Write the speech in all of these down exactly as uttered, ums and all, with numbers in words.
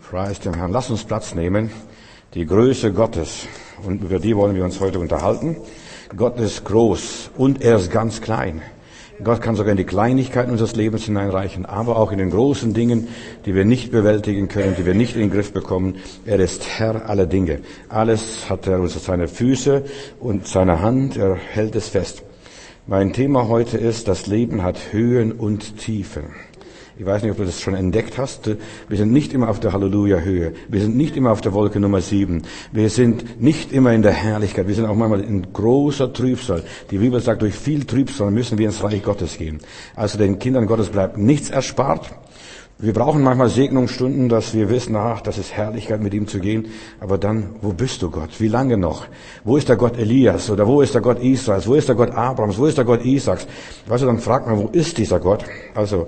Preis dem Herrn. Lass uns Platz nehmen. Die Größe Gottes. Und über die wollen wir uns heute unterhalten. Gott ist groß und er ist ganz klein. Gott kann sogar in die Kleinigkeiten unseres Lebens hineinreichen, aber auch in den großen Dingen, die wir nicht bewältigen können, die wir nicht in den Griff bekommen. Er ist Herr aller Dinge. Alles hat er unter seine Füße und seine Hand. Er hält es fest. Mein Thema heute ist, das Leben hat Höhen und Tiefen. Ich weiß nicht, ob du das schon entdeckt hast. Wir sind nicht immer auf der Halleluja-Höhe. Wir sind nicht immer auf der Wolke Nummer sieben. Wir sind nicht immer in der Herrlichkeit. Wir sind auch manchmal in großer Trübsal. Die Bibel sagt, durch viel Trübsal müssen wir ins Reich Gottes gehen. Also den Kindern Gottes bleibt nichts erspart. Wir brauchen manchmal Segnungsstunden, dass wir wissen, ach, das ist Herrlichkeit, mit ihm zu gehen. Aber dann, wo bist du, Gott? Wie lange noch? Wo ist der Gott Elias? Oder wo ist der Gott Israels? Wo ist der Gott Abrahams? Wo ist der Gott Isaaks? Weißt du, dann fragt man, wo ist dieser Gott? Also,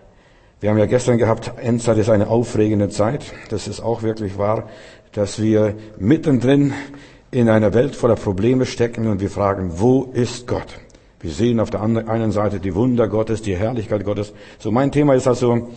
wir haben ja gestern gehabt, Endzeit ist eine aufregende Zeit. Das ist auch wirklich wahr, dass wir mittendrin in einer Welt voller Probleme stecken und wir fragen, wo ist Gott? Wir sehen auf der einen Seite die Wunder Gottes, die Herrlichkeit Gottes. So, mein Thema ist also,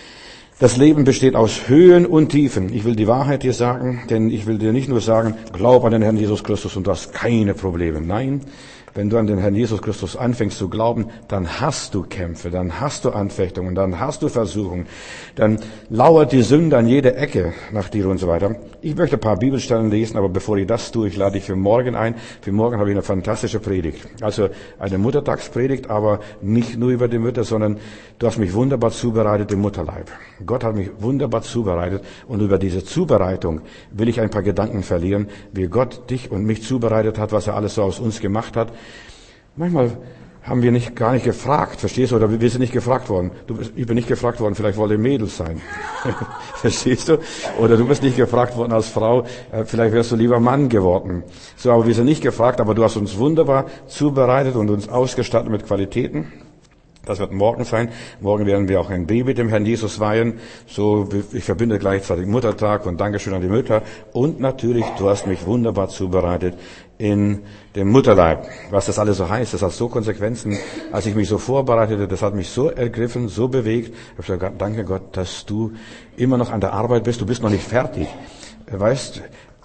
das Leben besteht aus Höhen und Tiefen. Ich will die Wahrheit dir sagen, denn ich will dir nicht nur sagen, glaub an den Herrn Jesus Christus und du hast keine Probleme. Nein. Wenn du an den Herrn Jesus Christus anfängst zu glauben, dann hast du Kämpfe, dann hast du Anfechtungen, dann hast du Versuchungen, dann lauert die Sünde an jeder Ecke nach dir und so weiter. Ich möchte ein paar Bibelstellen lesen, aber bevor ich das tue, ich lade dich für morgen ein. Für morgen habe ich eine fantastische Predigt. Also eine Muttertagspredigt, aber nicht nur über die Mütter, sondern du hast mich wunderbar zubereitet im Mutterleib. Gott hat mich wunderbar zubereitet und über diese Zubereitung will ich ein paar Gedanken verlieren, wie Gott dich und mich zubereitet hat, was er alles so aus uns gemacht hat. Manchmal haben wir nicht gar nicht gefragt, verstehst du? Oder wir sind nicht gefragt worden. Du bist, ich bin nicht gefragt worden, vielleicht wollte Mädels sein. Verstehst du? Oder du bist nicht gefragt worden als Frau, vielleicht wärst du lieber Mann geworden. So, aber wir sind nicht gefragt, aber du hast uns wunderbar zubereitet und uns ausgestattet mit Qualitäten. Das wird morgen sein. Morgen werden wir auch ein Baby dem Herrn Jesus weihen. So, ich verbinde gleichzeitig Muttertag und Dankeschön an die Mütter. Und natürlich, du hast mich wunderbar zubereitet in dem Mutterleib. Was das alles so heißt, das hat so Konsequenzen. Als ich mich so vorbereitete, das hat mich so ergriffen, so bewegt. Ich habe gesagt, danke Gott, dass du immer noch an der Arbeit bist. Du bist noch nicht fertig. Weißt,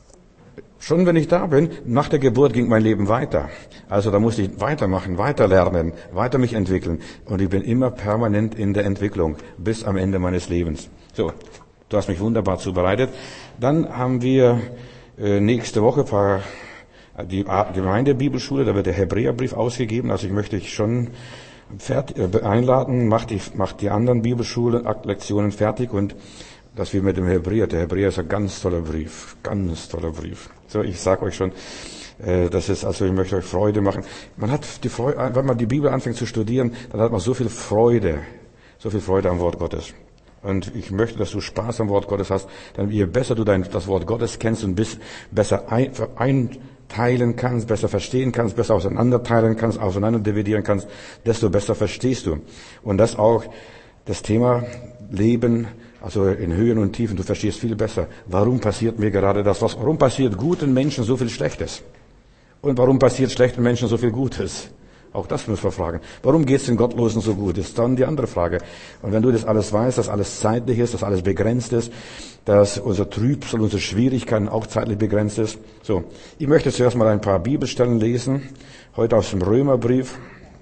schon wenn ich da bin, nach der Geburt ging mein Leben weiter. Also da musste ich weitermachen, weiter lernen, weiter mich entwickeln. Und ich bin immer permanent in der Entwicklung bis am Ende meines Lebens. So, du hast mich wunderbar zubereitet. Dann haben wir äh, nächste Woche ein paar, die Gemeindebibelschule, da wird der Hebräerbrief ausgegeben. Also ich möchte dich schon fertig, äh, einladen, mach die, mach die anderen Bibelschulen, Lektionen fertig und dass wir mit dem Hebräer, der Hebräer ist ein ganz toller Brief, ganz toller Brief. So, ich sage euch schon, äh, das ist, also ich möchte euch Freude machen. Man hat die Freude, wenn man die Bibel anfängt zu studieren, dann hat man so viel Freude, so viel Freude am Wort Gottes. Und ich möchte, dass du Spaß am Wort Gottes hast, denn je besser du dein, das Wort Gottes kennst und bis, besser ein, einteilen kannst, besser verstehen kannst, besser auseinanderteilen kannst, auseinanderdividieren kannst, desto besser verstehst du. Und das auch das Thema Leben, also in Höhen und Tiefen, du verstehst viel besser. Warum passiert mir gerade das? Was, warum passiert guten Menschen so viel Schlechtes? Und warum passiert schlechten Menschen so viel Gutes? Auch das müssen wir fragen. Warum geht es den Gottlosen so gut? Das ist dann die andere Frage. Und wenn du das alles weißt, dass alles zeitlich ist, dass alles begrenzt ist, dass unser Trübsal, unsere Schwierigkeiten auch zeitlich begrenzt ist. So, ich möchte zuerst mal ein paar Bibelstellen lesen. Heute aus dem Römerbrief,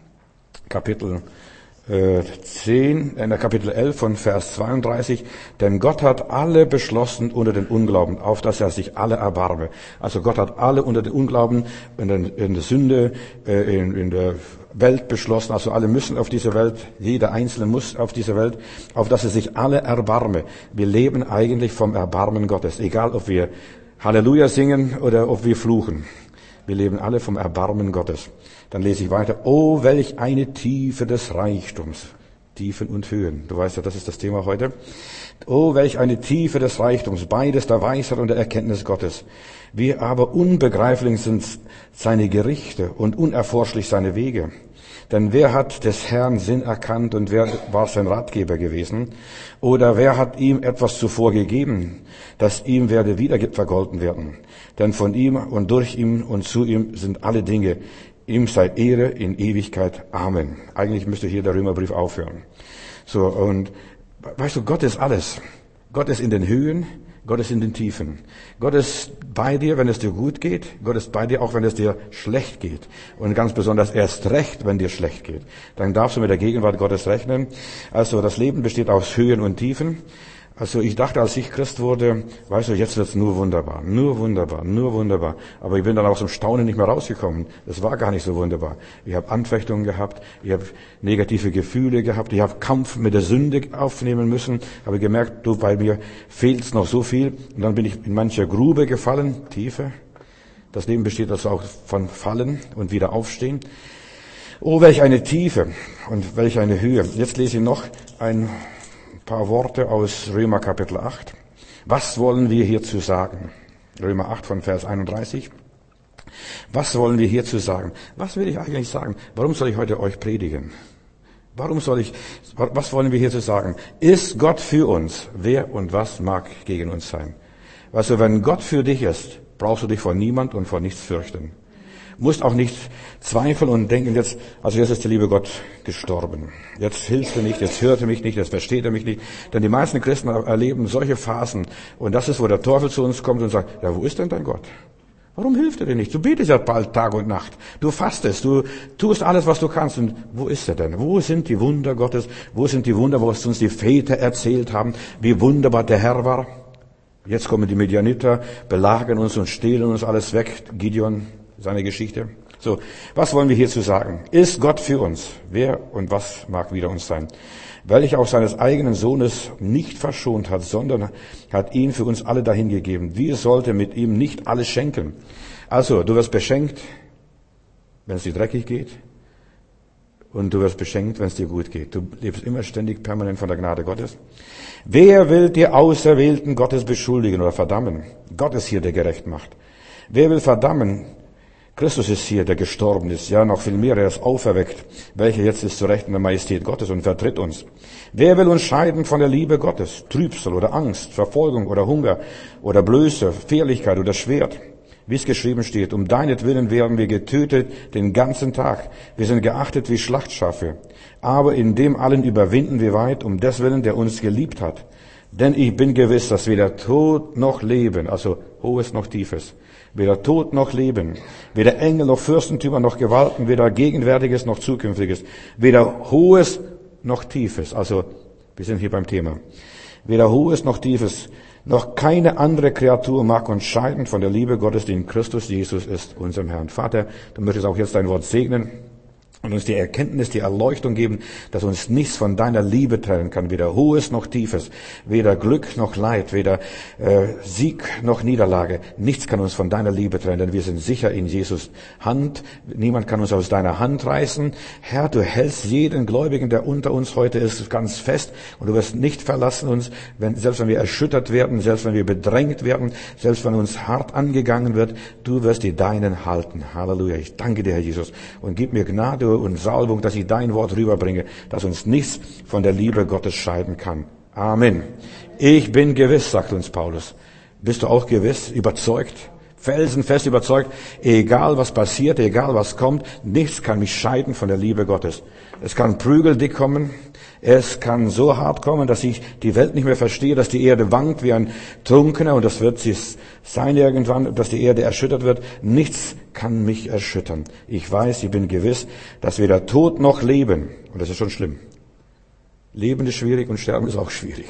Kapitel zehn, in der Kapitel elf von Vers zweiunddreißig, denn Gott hat alle beschlossen unter den Unglauben, auf dass er sich alle erbarme. Also Gott hat alle unter den Unglauben, in der, in der Sünde, in, in der Welt beschlossen, also alle müssen auf diese Welt, jeder Einzelne muss auf diese Welt, auf dass er sich alle erbarme. Wir leben eigentlich vom Erbarmen Gottes, egal ob wir Halleluja singen oder ob wir fluchen. Wir leben alle vom Erbarmen Gottes. Dann lese ich weiter. Oh, welch eine Tiefe des Reichtums. Tiefen und Höhen. Du weißt ja, das ist das Thema heute. Oh, welch eine Tiefe des Reichtums. Beides der Weisheit und der Erkenntnis Gottes. Wie aber unbegreiflich sind seine Gerichte und unerforschlich seine Wege. Denn wer hat des Herrn Sinn erkannt und wer war sein Ratgeber gewesen? Oder wer hat ihm etwas zuvor gegeben, das ihm werde wieder vergolten werden? Denn von ihm und durch ihn und zu ihm sind alle Dinge. Ihm sei Ehre in Ewigkeit. Amen. Eigentlich müsste hier der Römerbrief aufhören. So, und weißt du, Gott ist alles. Gott ist in den Höhen, Gott ist in den Tiefen. Gott ist bei dir, wenn es dir gut geht. Gott ist bei dir, auch wenn es dir schlecht geht. Und ganz besonders erst recht, wenn dir schlecht geht. Dann darfst du mit der Gegenwart Gottes rechnen. Also das Leben besteht aus Höhen und Tiefen. Also ich dachte, als ich Christ wurde, weißt du, jetzt wird's nur wunderbar, nur wunderbar, nur wunderbar. Aber ich bin dann aus dem Staunen nicht mehr rausgekommen. Das war gar nicht so wunderbar. Ich habe Anfechtungen gehabt, ich habe negative Gefühle gehabt, ich habe Kampf mit der Sünde aufnehmen müssen, habe gemerkt, du, bei mir fehlt's noch so viel. Und dann bin ich in mancher Grube gefallen, Tiefe. Das Leben besteht also auch von Fallen und wieder aufstehen. Oh, welch eine Tiefe und welch eine Höhe. Jetzt lese ich noch ein paar Worte aus Römer Kapitel acht. Was wollen wir hierzu sagen? Römer acht von Vers einunddreißig. Was wollen wir hierzu sagen? Was will ich eigentlich sagen? Warum soll ich heute euch predigen? Warum soll ich, was wollen wir hierzu sagen? Ist Gott für uns? Wer und was mag gegen uns sein? Weißt du, wenn Gott für dich ist, brauchst du dich vor niemand und vor nichts fürchten. Musst auch nicht zweifeln und denken, jetzt, also jetzt ist der liebe Gott gestorben. Jetzt hilft er nicht, jetzt hört er mich nicht, jetzt versteht er mich nicht. Denn die meisten Christen erleben solche Phasen. Und das ist, wo der Teufel zu uns kommt und sagt, ja, wo ist denn dein Gott? Warum hilft er dir nicht? Du betest ja bald Tag und Nacht. Du fastest, du tust alles, was du kannst. Und wo ist er denn? Wo sind die Wunder Gottes? Wo sind die Wunder, was uns die Väter erzählt haben, wie wunderbar der Herr war? Jetzt kommen die Midianiter, belagern uns und stehlen uns alles weg. Gideon, seine Geschichte. So, was wollen wir hierzu sagen? Ist Gott für uns? Wer und was mag wider uns sein? Welcher auch seines eigenen Sohnes nicht verschont hat, sondern hat ihn für uns alle dahingegeben. Wie sollte mit ihm nicht alles schenken? Also, du wirst beschenkt, wenn es dir dreckig geht. Und du wirst beschenkt, wenn es dir gut geht. Du lebst immer ständig permanent von der Gnade Gottes. Wer will die Auserwählten Gottes beschuldigen oder verdammen? Gott ist hier, der gerecht macht. Wer will verdammen? Christus ist hier, der gestorben ist, ja, noch viel mehr, er ist auferweckt, welcher jetzt ist zu Rechten der Majestät Gottes und vertritt uns. Wer will uns scheiden von der Liebe Gottes? Trübsal oder Angst, Verfolgung oder Hunger oder Blöße, Fehllichkeit oder Schwert. Wie es geschrieben steht, um deinetwillen werden wir getötet den ganzen Tag. Wir sind geachtet wie Schlachtschafe. Aber in dem allen überwinden wir weit, um deswillen, der uns geliebt hat. Denn ich bin gewiss, dass weder Tod noch Leben, also Hohes noch Tiefes, weder Tod noch Leben, weder Engel noch Fürstentümer noch Gewalten, weder Gegenwärtiges noch Zukünftiges, weder Hohes noch Tiefes, also wir sind hier beim Thema, weder Hohes noch Tiefes, noch keine andere Kreatur mag uns scheiden von der Liebe Gottes, die in Christus Jesus ist, unserem Herrn. Vater, du möchtest auch jetzt dein Wort segnen und uns die Erkenntnis, die Erleuchtung geben, dass uns nichts von deiner Liebe trennen kann, weder Hohes noch Tiefes, weder Glück noch Leid, weder äh, Sieg noch Niederlage. Nichts kann uns von deiner Liebe trennen, denn wir sind sicher in Jesus Hand. Niemand kann uns aus deiner Hand reißen. Herr, du hältst jeden Gläubigen, der unter uns heute ist, ganz fest und du wirst nicht verlassen uns, wenn, selbst wenn wir erschüttert werden, selbst wenn wir bedrängt werden, selbst wenn uns hart angegangen wird, du wirst die Deinen halten. Halleluja. Ich danke dir, Herr Jesus, und gib mir Gnade und Salbung, dass ich dein Wort rüberbringe, dass uns nichts von der Liebe Gottes scheiden kann. Amen. Ich bin gewiss, sagt uns Paulus. Bist du auch gewiss, überzeugt, felsenfest überzeugt, egal was passiert, egal was kommt, nichts kann mich scheiden von der Liebe Gottes. Es kann prügeldick kommen, es kann so hart kommen, dass ich die Welt nicht mehr verstehe, dass die Erde wankt wie ein Trunkener, und das wird sie sein irgendwann, dass die Erde erschüttert wird. Nichts kann mich erschüttern. Ich weiß, ich bin gewiss, dass weder Tod noch Leben, und das ist schon schlimm. Leben ist schwierig und Sterben ist auch schwierig.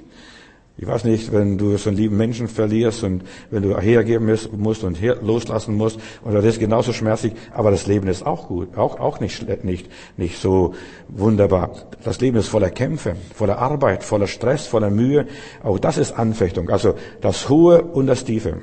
Ich weiß nicht, wenn du so einen lieben Menschen verlierst und wenn du hergeben musst und her, loslassen musst, und das ist genauso schmerzlich, aber das Leben ist auch gut, auch, auch nicht, nicht, nicht so wunderbar. Das Leben ist voller Kämpfe, voller Arbeit, voller Stress, voller Mühe. Auch das ist Anfechtung. Also das Hohe und das Tiefe.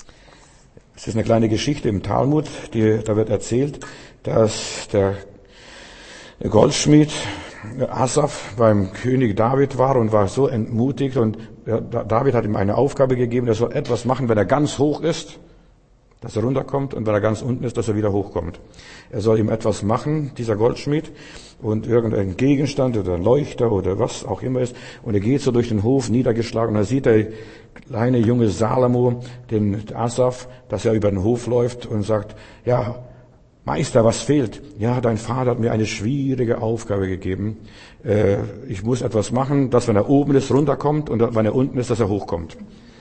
Es ist eine kleine Geschichte im Talmud, die, da wird erzählt, dass der Goldschmied Asaf beim König David war und war so entmutigt, und David hat ihm eine Aufgabe gegeben, er soll etwas machen, wenn er ganz hoch ist, dass er runterkommt, und wenn er ganz unten ist, dass er wieder hochkommt. Er soll ihm etwas machen, dieser Goldschmied, und irgendein Gegenstand oder ein Leuchter oder was auch immer ist, und er geht so durch den Hof niedergeschlagen, und da sieht der kleine junge Salomo, den Asaf, dass er über den Hof läuft und sagt, ja, Meister, was fehlt? Ja, dein Vater hat mir eine schwierige Aufgabe gegeben. Äh, ich muss etwas machen, dass wenn er oben ist, runterkommt und wenn er unten ist, dass er hochkommt.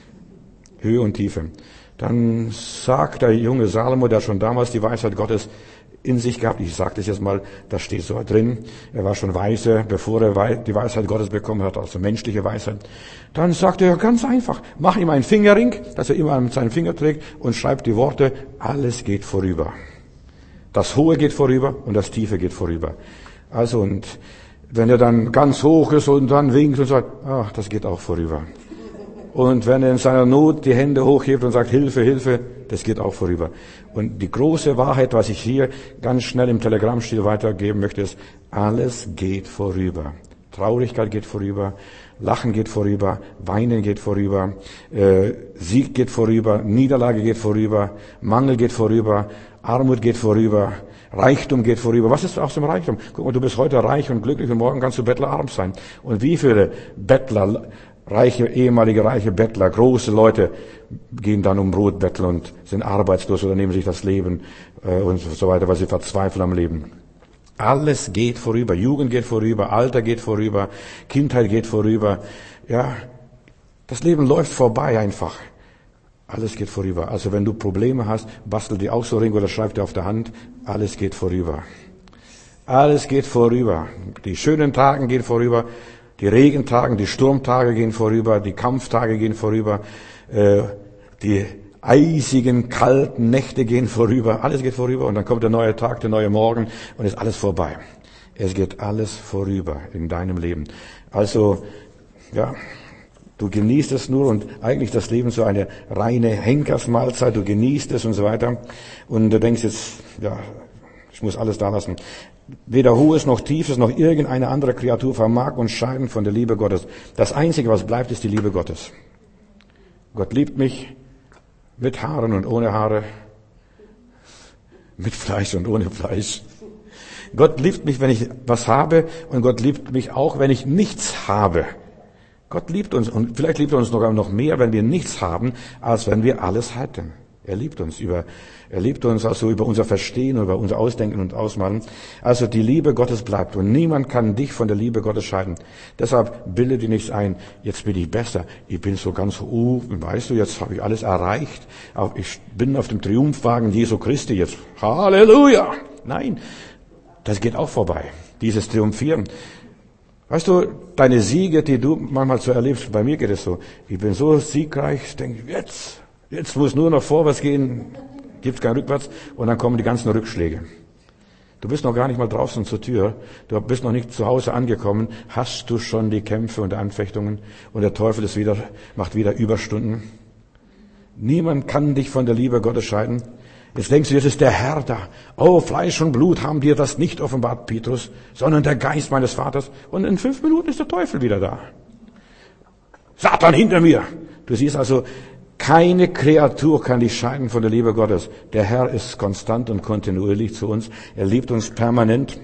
Höhe und Tiefe. Dann sagt der junge Salomo, der schon damals die Weisheit Gottes in sich gehabt, ich sage das jetzt mal, das steht so drin, er war schon weise, bevor er die Weisheit Gottes bekommen hat, also menschliche Weisheit. Dann sagt er ganz einfach, mach ihm einen Fingerring, dass er immer mit seinem Finger trägt und schreibt die Worte, alles geht vorüber. Das Hohe geht vorüber und das Tiefe geht vorüber. Also und wenn er dann ganz hoch ist und dann winkt und sagt, ach, das geht auch vorüber. Und wenn er in seiner Not die Hände hochhebt und sagt, Hilfe, Hilfe, das geht auch vorüber. Und die große Wahrheit, was ich hier ganz schnell im Telegrammstil weitergeben möchte, ist, alles geht vorüber. Traurigkeit geht vorüber, Lachen geht vorüber, Weinen geht vorüber, äh, Sieg geht vorüber, Niederlage geht vorüber, Mangel geht vorüber, Armut geht vorüber, Reichtum geht vorüber. Was ist aus dem Reichtum? Guck mal, du bist heute reich und glücklich und morgen kannst du bettlerarm sein. Und wie viele Bettler, reiche, ehemalige reiche Bettler, große Leute gehen dann um Brot betteln und sind arbeitslos oder nehmen sich das Leben äh, und so weiter, weil sie verzweifeln am Leben. Alles geht vorüber. Jugend geht vorüber, Alter geht vorüber, Kindheit geht vorüber. Ja, das Leben läuft vorbei einfach. Alles geht vorüber. Also wenn du Probleme hast, bastel die auch so Ring oder schreib dir auf der Hand, alles geht vorüber. Alles geht vorüber. Die schönen Tage gehen vorüber. Die Regentage, die Sturmtage gehen vorüber, die Kampftage gehen vorüber, äh, die eisigen, kalten Nächte gehen vorüber, alles geht vorüber und dann kommt der neue Tag, der neue Morgen und ist alles vorbei. Es geht alles vorüber in deinem Leben. Also, ja, du genießt es nur und eigentlich das Leben so eine reine Henkersmahlzeit, du genießt es und so weiter und du denkst jetzt, ja, ich muss alles da lassen. Weder Hohes noch Tiefes noch irgendeine andere Kreatur vermag uns scheiden von der Liebe Gottes. Das Einzige, was bleibt, ist die Liebe Gottes. Gott liebt mich mit Haaren und ohne Haare, mit Fleisch und ohne Fleisch. Gott liebt mich, wenn ich was habe und Gott liebt mich auch, wenn ich nichts habe. Gott liebt uns und vielleicht liebt er uns sogar noch mehr, wenn wir nichts haben, als wenn wir alles hätten. Er liebt uns über, er liebt uns also über unser Verstehen, über unser Ausdenken und Ausmalen. Also die Liebe Gottes bleibt und niemand kann dich von der Liebe Gottes scheiden. Deshalb bilde dir nichts ein, jetzt bin ich besser, ich bin so ganz oben, weißt du, jetzt habe ich alles erreicht, ich bin auf dem Triumphwagen Jesu Christi jetzt. Halleluja! Nein, das geht auch vorbei, dieses Triumphieren. Weißt du, deine Siege, die du manchmal so erlebst, bei mir geht es so, ich bin so siegreich, ich denke, jetzt, Jetzt muss nur noch vorwärts gehen, gibt's kein Rückwärts und dann kommen die ganzen Rückschläge. Du bist noch gar nicht mal draußen zur Tür, du bist noch nicht zu Hause angekommen, hast du schon die Kämpfe und Anfechtungen und der Teufel ist wieder, macht wieder Überstunden. Niemand kann dich von der Liebe Gottes scheiden. Jetzt denkst du, jetzt ist der Herr da. Oh, Fleisch und Blut haben dir das nicht offenbart, Petrus, sondern der Geist meines Vaters. Und in fünf Minuten ist der Teufel wieder da. Satan hinter mir. Du siehst also, keine Kreatur kann dich scheiden von der Liebe Gottes. Der Herr ist konstant und kontinuierlich zu uns. Er liebt uns permanent.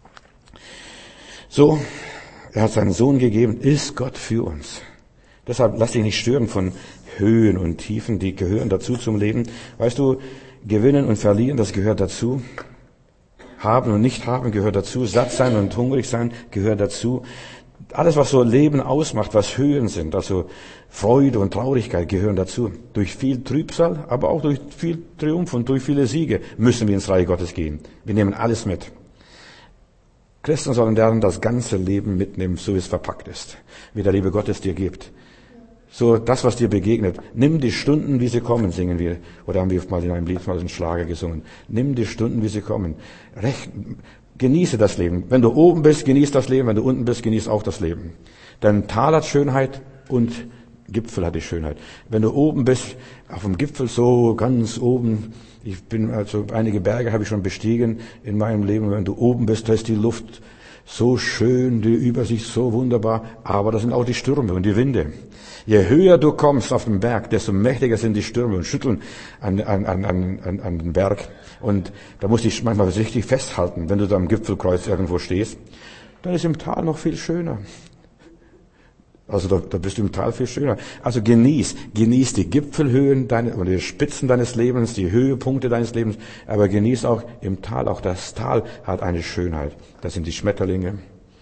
So, er hat seinen Sohn gegeben, ist Gott für uns. Deshalb lass dich nicht stören von Höhen und Tiefen, die gehören dazu zum Leben. Weißt du, gewinnen und verlieren, das gehört dazu. Haben und nicht haben gehört dazu. Satt sein und hungrig sein gehört dazu. Alles, was so Leben ausmacht, was Höhen sind, also Freude und Traurigkeit gehören dazu. Durch viel Trübsal, aber auch durch viel Triumph und durch viele Siege müssen wir ins Reich Gottes gehen. Wir nehmen alles mit. Christen sollen lernen, das ganze Leben mitnehmen, so wie es verpackt ist, wie der Liebe Gottes dir gibt. So das, was dir begegnet. Nimm die Stunden, wie sie kommen, singen wir. Oder haben wir mal in einem Lied mal einen Schlager gesungen. Nimm die Stunden, wie sie kommen. Recht, genieße das Leben. Wenn du oben bist, genieß das Leben. Wenn du unten bist, genieß auch das Leben. Denn Tal hat Schönheit und Gipfel hat die Schönheit. Wenn du oben bist, auf dem Gipfel so ganz oben, ich bin also einige Berge habe ich schon bestiegen in meinem Leben. Wenn du oben bist, da ist die Luft so schön, die Übersicht so wunderbar, aber das sind auch die Stürme und die Winde. Je höher du kommst auf den Berg, desto mächtiger sind die Stürme und schütteln an, an, an, an, an den Berg. Und da musst du dich manchmal richtig festhalten, wenn du da am Gipfelkreuz irgendwo stehst. Dann ist im Tal noch viel schöner. Also da, da bist du im Tal viel schöner. Also genieß, genieß die Gipfelhöhen deines, oder die Spitzen deines Lebens, die Höhepunkte deines Lebens, aber genieß auch im Tal. Auch das Tal hat eine Schönheit. Das sind die Schmetterlinge.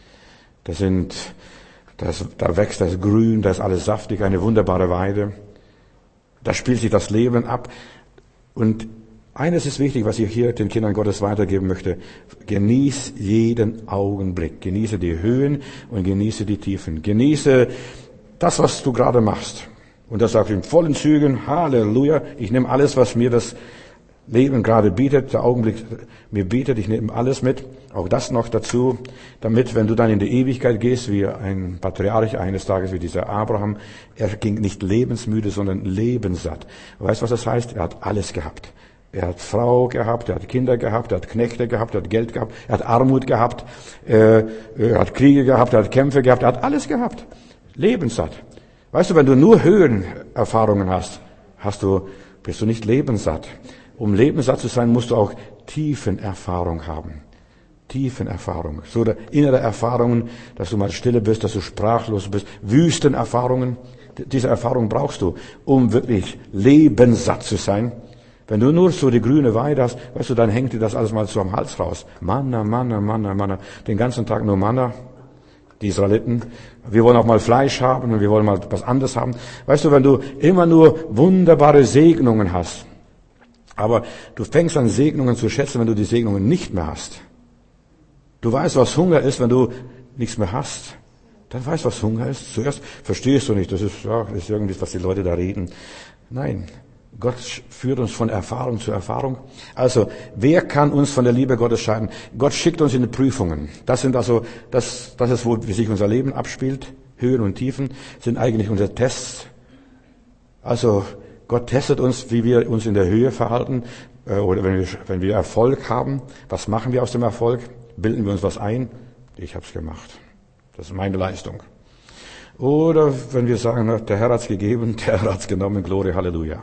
Das sind, das, da wächst das Grün, da ist alles saftig, eine wunderbare Weide. Da spielt sich das Leben ab. Und eines ist wichtig, was ich hier den Kindern Gottes weitergeben möchte. Genieß jeden Augenblick. Genieße die Höhen und genieße die Tiefen. Genieße das, was du gerade machst. Und das auch in vollen Zügen. Halleluja. Ich nehme alles, was mir das Leben gerade bietet, der Augenblick mir bietet. Ich nehme alles mit. Auch das noch dazu. Damit, wenn du dann in die Ewigkeit gehst, wie ein Patriarch eines Tages, wie dieser Abraham, er ging nicht lebensmüde, sondern lebenssatt. Weißt du, was das heißt? Er hat alles gehabt. Er hat Frau gehabt, er hat Kinder gehabt, er hat Knechte gehabt, er hat Geld gehabt, er hat Armut gehabt, äh, er hat Kriege gehabt, er hat Kämpfe gehabt, er hat alles gehabt. Lebenssatt. Weißt du, wenn du nur Höhenerfahrungen hast, hast du, bist du nicht lebenssatt. Um lebenssatt zu sein, musst du auch Tiefenerfahrung haben. Tiefenerfahrung. So innere Erfahrungen, dass du mal stille bist, dass du sprachlos bist. Wüstenerfahrungen. Diese Erfahrung brauchst du, um wirklich lebenssatt zu sein. Wenn du nur so die grüne Weide hast, weißt du, dann hängt dir das alles mal so am Hals raus. Manna, Manna, Manna, Manna. Den ganzen Tag nur Manna. Die Israeliten. Wir wollen auch mal Fleisch haben und wir wollen mal was anderes haben. Weißt du, wenn du immer nur wunderbare Segnungen hast, aber du fängst an Segnungen zu schätzen, wenn du die Segnungen nicht mehr hast. Du weißt, was Hunger ist, wenn du nichts mehr hast. Dann weißt du, was Hunger ist. Zuerst verstehst du nicht, das ist, ja, das ist irgendwie, was die Leute da reden. Nein. Gott führt uns von Erfahrung zu Erfahrung. Also, wer kann uns von der Liebe Gottes scheiden? Gott schickt uns in die Prüfungen. Das sind also, das, das ist, wo sich unser Leben abspielt. Höhen und Tiefen sind eigentlich unsere Tests. Also, Gott testet uns, wie wir uns in der Höhe verhalten, oder wenn wir, wenn wir Erfolg haben. Was machen wir aus dem Erfolg? Bilden wir uns was ein? Ich hab's gemacht. Das ist meine Leistung. Oder wenn wir sagen, der Herr hat's gegeben, der Herr hat's genommen, Gloria, Halleluja.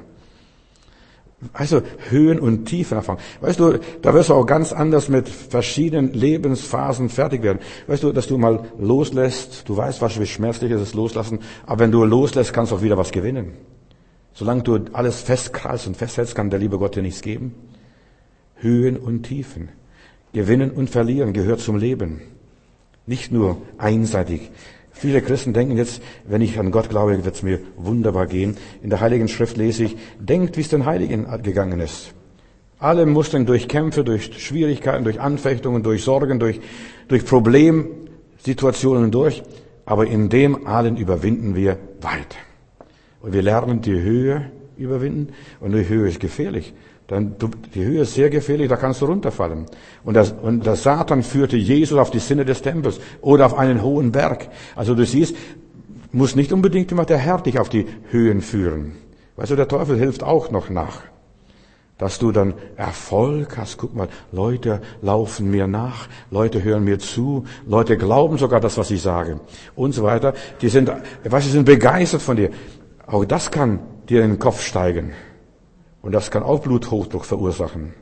Also Höhen und Tiefen erfahren. Weißt du, da wirst du auch ganz anders mit verschiedenen Lebensphasen fertig werden. Weißt du, dass du mal loslässt, du weißt, was wie schmerzlich ist es loslassen, aber wenn du loslässt, kannst du auch wieder was gewinnen. Solange du alles festkreist und festhältst, kann der liebe Gott dir nichts geben. Höhen und Tiefen. Gewinnen und verlieren gehört zum Leben. Nicht nur einseitig. Viele Christen denken jetzt, wenn ich an Gott glaube, wird es mir wunderbar gehen. In der Heiligen Schrift lese ich, denkt, wie es den Heiligen gegangen ist. Alle mussten durch Kämpfe, durch Schwierigkeiten, durch Anfechtungen, durch Sorgen, durch, durch Problemsituationen durch. Aber in dem allen überwinden wir weit. Und wir lernen die Höhe überwinden. Und die Höhe ist gefährlich. Dann, die Höhe ist sehr gefährlich, da kannst du runterfallen. Und, das, und der Satan führte Jesus auf die Zinne des Tempels oder auf einen hohen Berg. Also du siehst, muss nicht unbedingt immer der Herr dich auf die Höhen führen. Weißt du, der Teufel hilft auch noch nach. Dass du dann Erfolg hast. Guck mal, Leute laufen mir nach, Leute hören mir zu, Leute glauben sogar das, was ich sage und so weiter. Die sind, weißt du, sind begeistert von dir. Auch das kann dir in den Kopf steigen. Und das kann auch Bluthochdruck verursachen.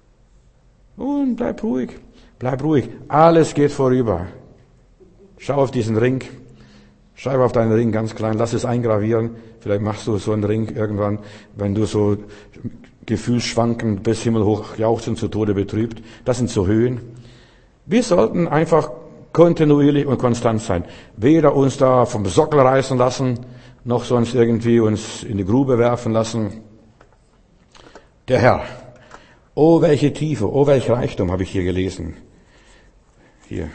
Und bleib ruhig, bleib ruhig. Alles geht vorüber. Schau auf diesen Ring. Schreib auf deinen Ring ganz klein, lass es eingravieren. Vielleicht machst du so einen Ring irgendwann, wenn du so gefühlsschwankend bis himmelhoch jauchzend zu Tode betrübt. Das sind so Höhen. Wir sollten einfach kontinuierlich und konstant sein. Weder uns da vom Sockel reißen lassen, noch sonst irgendwie uns in die Grube werfen lassen. Der Herr. Oh, welche Tiefe, oh, welch Reichtum, habe ich hier gelesen. Hier.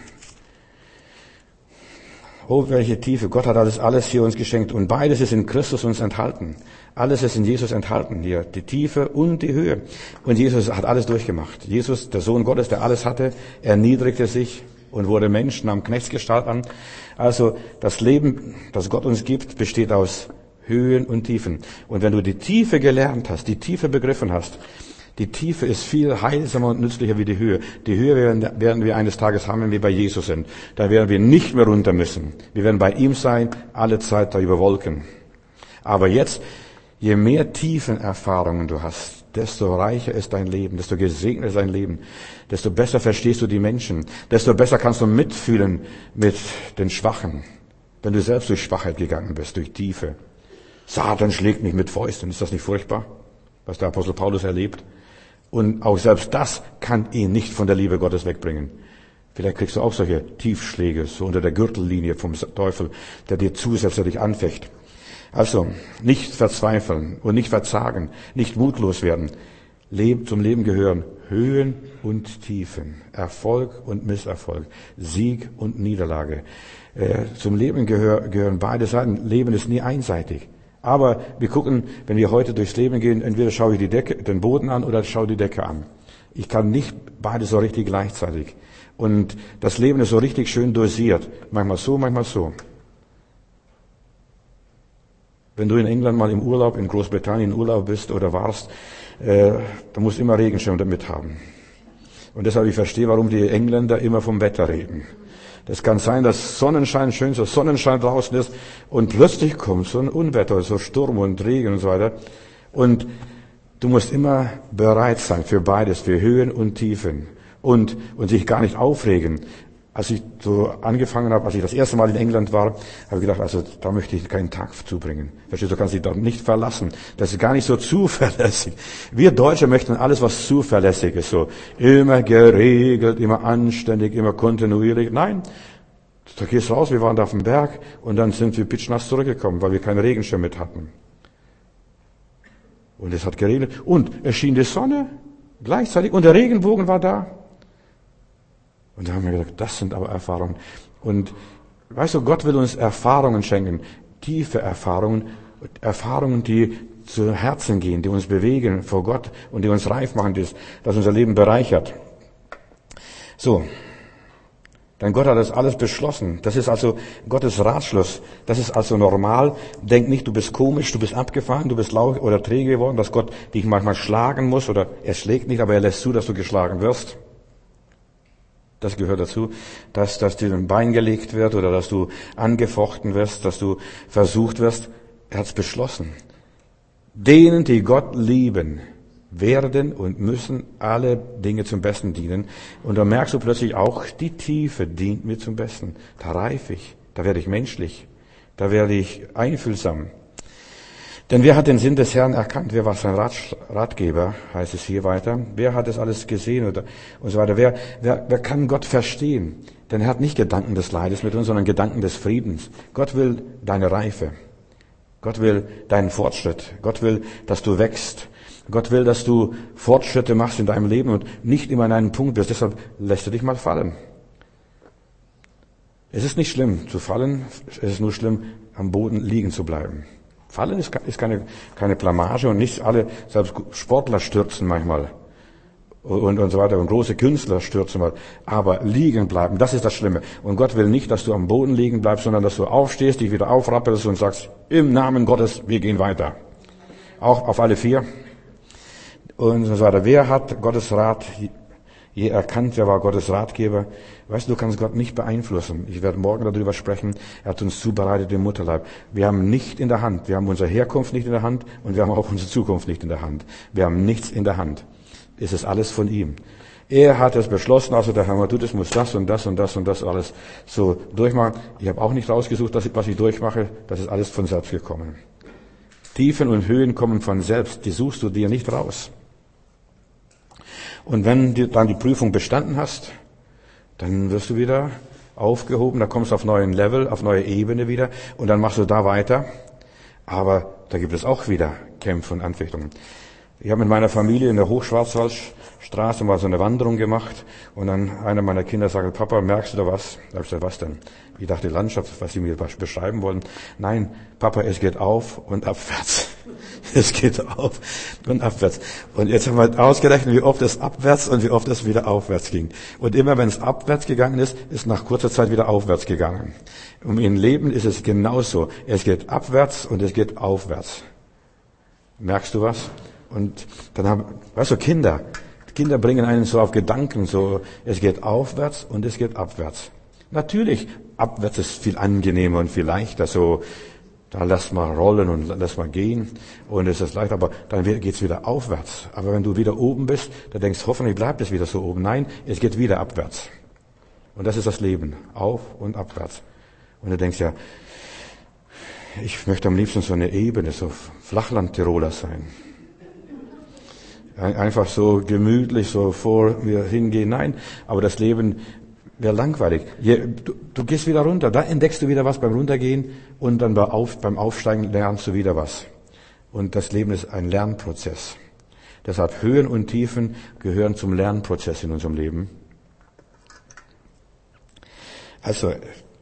Oh, welche Tiefe. Gott hat alles, alles hier uns geschenkt. Und beides ist in Christus uns enthalten. Alles ist in Jesus enthalten hier. Die Tiefe und die Höhe. Und Jesus hat alles durchgemacht. Jesus, der Sohn Gottes, der alles hatte, erniedrigte sich und wurde Mensch, nahm Knechtsgestalt an. Also, das Leben, das Gott uns gibt, besteht aus Höhen und Tiefen. Und wenn du die Tiefe gelernt hast, die Tiefe begriffen hast, die Tiefe ist viel heilsamer und nützlicher wie die Höhe. Die Höhe werden, werden wir eines Tages haben, wenn wir bei Jesus sind. Da werden wir nicht mehr runter müssen. Wir werden bei ihm sein, alle Zeit da über Wolken. Aber jetzt, je mehr Tiefenerfahrungen du hast, desto reicher ist dein Leben, desto gesegneter ist dein Leben, desto besser verstehst du die Menschen, desto besser kannst du mitfühlen mit den Schwachen. Wenn du selbst durch Schwachheit gegangen bist, durch Tiefe. Satan schlägt mich mit Fäusten. Ist das nicht furchtbar, was der Apostel Paulus erlebt? Und auch selbst das kann ihn nicht von der Liebe Gottes wegbringen. Vielleicht kriegst du auch solche Tiefschläge, so unter der Gürtellinie vom Teufel, der dir zusätzlich anfecht. Also, nicht verzweifeln und nicht verzagen, nicht mutlos werden. Zum Leben gehören Höhen und Tiefen, Erfolg und Misserfolg, Sieg und Niederlage. Zum Leben gehören beide Seiten. Leben ist nie einseitig. Aber wir gucken, wenn wir heute durchs Leben gehen, entweder schaue ich die Decke, den Boden an oder schaue die Decke an. Ich kann nicht beide so richtig gleichzeitig. Und das Leben ist so richtig schön dosiert. Manchmal so, manchmal so. Wenn du in England mal im Urlaub, in Großbritannien im Urlaub bist oder warst, äh, dann musst du immer Regenschirm damit haben. Und deshalb, ich verstehe, warum die Engländer immer vom Wetter reden. Das kann sein, dass Sonnenschein, schön so Sonnenschein draußen ist und plötzlich kommt so ein Unwetter, so Sturm und Regen und so weiter. Und du musst immer bereit sein für beides, für Höhen und Tiefen und, und sich gar nicht aufregen. Als ich so angefangen habe, als ich das erste Mal in England war, habe ich gedacht, also da möchte ich keinen Tag zubringen. Verstehst du, du kannst dich dort nicht verlassen. Das ist gar nicht so zuverlässig. Wir Deutsche möchten alles, was zuverlässig ist, so immer geregelt, immer anständig, immer kontinuierlich. Nein, da gehst du raus, wir waren da auf dem Berg und dann sind wir pitschnass zurückgekommen, weil wir keinen Regenschirm mit hatten. Und es hat geregnet und es schien die Sonne gleichzeitig und der Regenbogen war da. Und da haben wir gedacht, das sind aber Erfahrungen. Und weißt du, Gott will uns Erfahrungen schenken, tiefe Erfahrungen, Erfahrungen, die zu Herzen gehen, die uns bewegen vor Gott und die uns reif machen, das, das unser Leben bereichert. So, denn Gott hat das alles beschlossen. Das ist also Gottes Ratschluss. Das ist also normal. Denk nicht, du bist komisch, du bist abgefahren, du bist lau oder träge geworden, dass Gott dich manchmal schlagen muss oder er schlägt nicht, aber er lässt zu, dass du geschlagen wirst. Das gehört dazu, dass, dass dir ein Bein gelegt wird oder dass du angefochten wirst, dass du versucht wirst. Er hat es beschlossen. Denen, die Gott lieben, werden und müssen alle Dinge zum Besten dienen. Und da merkst du plötzlich auch, die Tiefe dient mir zum Besten. Da reife ich, da werde ich menschlich, da werde ich einfühlsam. Denn wer hat den Sinn des Herrn erkannt? Wer war sein Ratgeber, heißt es hier weiter. Wer hat das alles gesehen oder, und so weiter? Wer, wer, wer kann Gott verstehen? Denn er hat nicht Gedanken des Leides mit uns, sondern Gedanken des Friedens. Gott will deine Reife. Gott will deinen Fortschritt. Gott will, dass du wächst. Gott will, dass du Fortschritte machst in deinem Leben und nicht immer an einem Punkt bist. Deshalb lässt er dich mal fallen. Es ist nicht schlimm zu fallen. Es ist nur schlimm, am Boden liegen zu bleiben. Fallen ist keine, keine Blamage und nicht alle, selbst Sportler stürzen manchmal und, und so weiter und große Künstler stürzen mal. Aber liegen bleiben, das ist das Schlimme. Und Gott will nicht, dass du am Boden liegen bleibst, sondern dass du aufstehst, dich wieder aufrappelst und sagst, im Namen Gottes, wir gehen weiter. Auch auf alle vier. Und so weiter. Wer hat Gottes Rat je erkannt, wer war Gottes Ratgeber? Weißt du, du kannst Gott nicht beeinflussen. Ich werde morgen darüber sprechen. Er hat uns zubereitet im Mutterleib. Wir haben nicht in der Hand. Wir haben unsere Herkunft nicht in der Hand und wir haben auch unsere Zukunft nicht in der Hand. Wir haben nichts in der Hand. Es ist alles von ihm. Er hat es beschlossen, also der Herr, du, das muss das und das und das und das alles so durchmachen. Ich habe auch nicht rausgesucht, was ich durchmache. Das ist alles von selbst gekommen. Tiefen und Höhen kommen von selbst. Die suchst du dir nicht raus. Und wenn du dann die Prüfung bestanden hast, dann wirst du wieder aufgehoben, da kommst du auf neuen Level, auf neue Ebene wieder und dann machst du da weiter. Aber da gibt es auch wieder Kämpfe und Anfechtungen. Ich habe mit meiner Familie in der Hochschwarzwaldstraße mal so eine Wanderung gemacht und dann einer meiner Kinder sagte, Papa, merkst du da was? Da habe ich gesagt, was denn? Ich dachte, die Landschaft, was sie mir beschreiben wollen. Nein, Papa, es geht auf und abwärts. Es geht auf und abwärts. Und jetzt haben wir ausgerechnet, wie oft es abwärts und wie oft es wieder aufwärts ging. Und immer wenn es abwärts gegangen ist, ist nach kurzer Zeit wieder aufwärts gegangen. Und im Leben ist es genauso. Es geht abwärts und es geht aufwärts. Merkst du was? Und dann haben, weißt du, Kinder, Kinder bringen einen so auf Gedanken, so, es geht aufwärts und es geht abwärts. Natürlich, abwärts ist viel angenehmer und viel leichter, so, da lässt man rollen und lässt man gehen und es ist leicht, aber dann geht's wieder aufwärts. Aber wenn du wieder oben bist, dann denkst du, hoffentlich bleibt es wieder so oben. Nein, es geht wieder abwärts. Und das ist das Leben, auf und abwärts. Und du denkst ja, Ich möchte am liebsten so eine Ebene, so Flachland-Tiroler sein. Einfach so gemütlich, so vor mir hingehen. Nein, aber das Leben wäre langweilig. Du, du gehst wieder runter, da entdeckst du wieder was beim Runtergehen und dann beim Aufsteigen lernst du wieder was. Und das Leben ist ein Lernprozess. Deshalb Höhen und Tiefen gehören zum Lernprozess in unserem Leben. Also,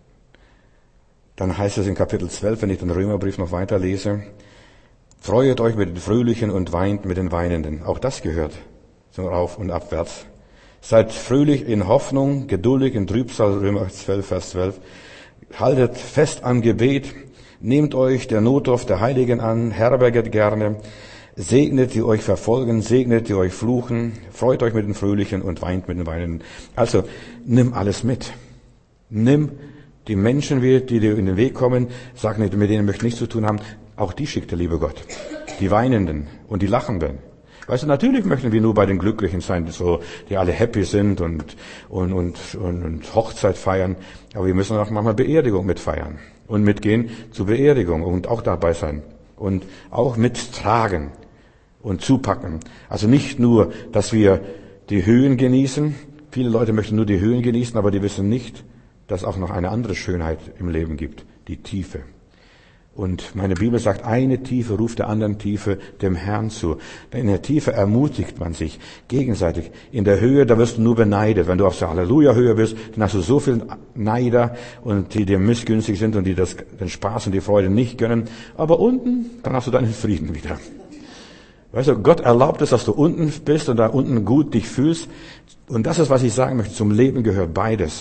dann heißt es in Kapitel zwölf, wenn ich den Römerbrief noch weiterlese, freuet euch mit den Fröhlichen und weint mit den Weinenden. Auch das gehört zum Auf- und Abwärts. Seid fröhlich in Hoffnung, geduldig in Trübsal, Römer zwölf, Vers zwölf. Haltet fest am Gebet, nehmt euch der Notdurft der Heiligen an, herberget gerne, segnet, die euch verfolgen, segnet, die euch fluchen, freut euch mit den Fröhlichen und weint mit den Weinenden. Also, nimm alles mit. Nimm die Menschen, die dir in den Weg kommen, sag nicht, mit denen möchte ich nichts zu tun haben. Auch die schickt der liebe Gott. Die Weinenden und die Lachenden. Weißt du, natürlich möchten wir nur bei den Glücklichen sein, so, die alle happy sind und, und, und, und, und Hochzeit feiern. Aber wir müssen auch manchmal Beerdigung mitfeiern und mitgehen zur Beerdigung und auch dabei sein und auch mittragen und zupacken. Also nicht nur, dass wir die Höhen genießen. Viele Leute möchten nur die Höhen genießen, aber die wissen nicht, dass auch noch eine andere Schönheit im Leben gibt, die Tiefe. Und meine Bibel sagt, eine Tiefe ruft der anderen Tiefe dem Herrn zu. In der Tiefe ermutigt man sich gegenseitig. In der Höhe, da wirst du nur beneidet. Wenn du auf der Halleluja-Höhe bist, dann hast du so viele Neider und die dir missgünstig sind und die das, den Spaß und die Freude nicht gönnen. Aber unten, dann hast du deinen Frieden wieder. Weißt du, Gott erlaubt es, dass du unten bist und da unten gut dich fühlst. Und das ist, was ich sagen möchte. Zum Leben gehört beides.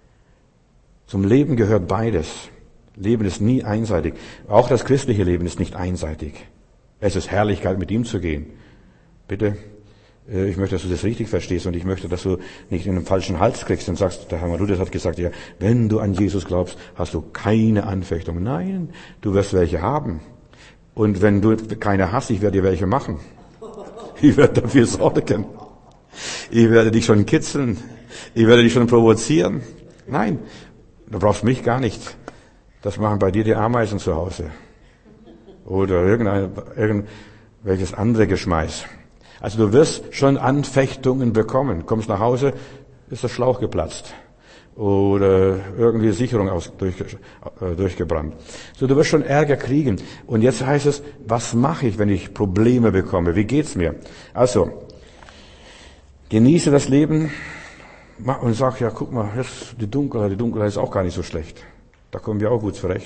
Zum Leben gehört beides. Leben ist nie einseitig. Auch das christliche Leben ist nicht einseitig. Es ist Herrlichkeit, mit ihm zu gehen. Bitte, ich möchte, dass du das richtig verstehst und ich möchte, dass du nicht in den falschen Hals kriegst und sagst, der Herr Marudes hat gesagt, ja, wenn du an Jesus glaubst, hast du keine Anfechtung. Nein, du wirst welche haben. Und wenn du keine hast, ich werde dir welche machen. Ich werde dafür sorgen. Ich werde dich schon kitzeln. Ich werde dich schon provozieren. Nein, du brauchst mich gar nicht. Das machen bei dir die Ameisen zu Hause. Oder irgendein, irgendwelches andere Geschmeiß. Also du wirst schon Anfechtungen bekommen. Kommst nach Hause, ist der Schlauch geplatzt. Oder irgendwie Sicherung aus, durch, äh, durchgebrannt. So, du wirst schon Ärger kriegen. Und jetzt heißt es, was mache ich, wenn ich Probleme bekomme? Wie geht's mir? Also, genieße das Leben und sag, ja, guck mal, jetzt die Dunkelheit, die Dunkelheit ist auch gar nicht so schlecht. Da kommen wir auch gut zurecht.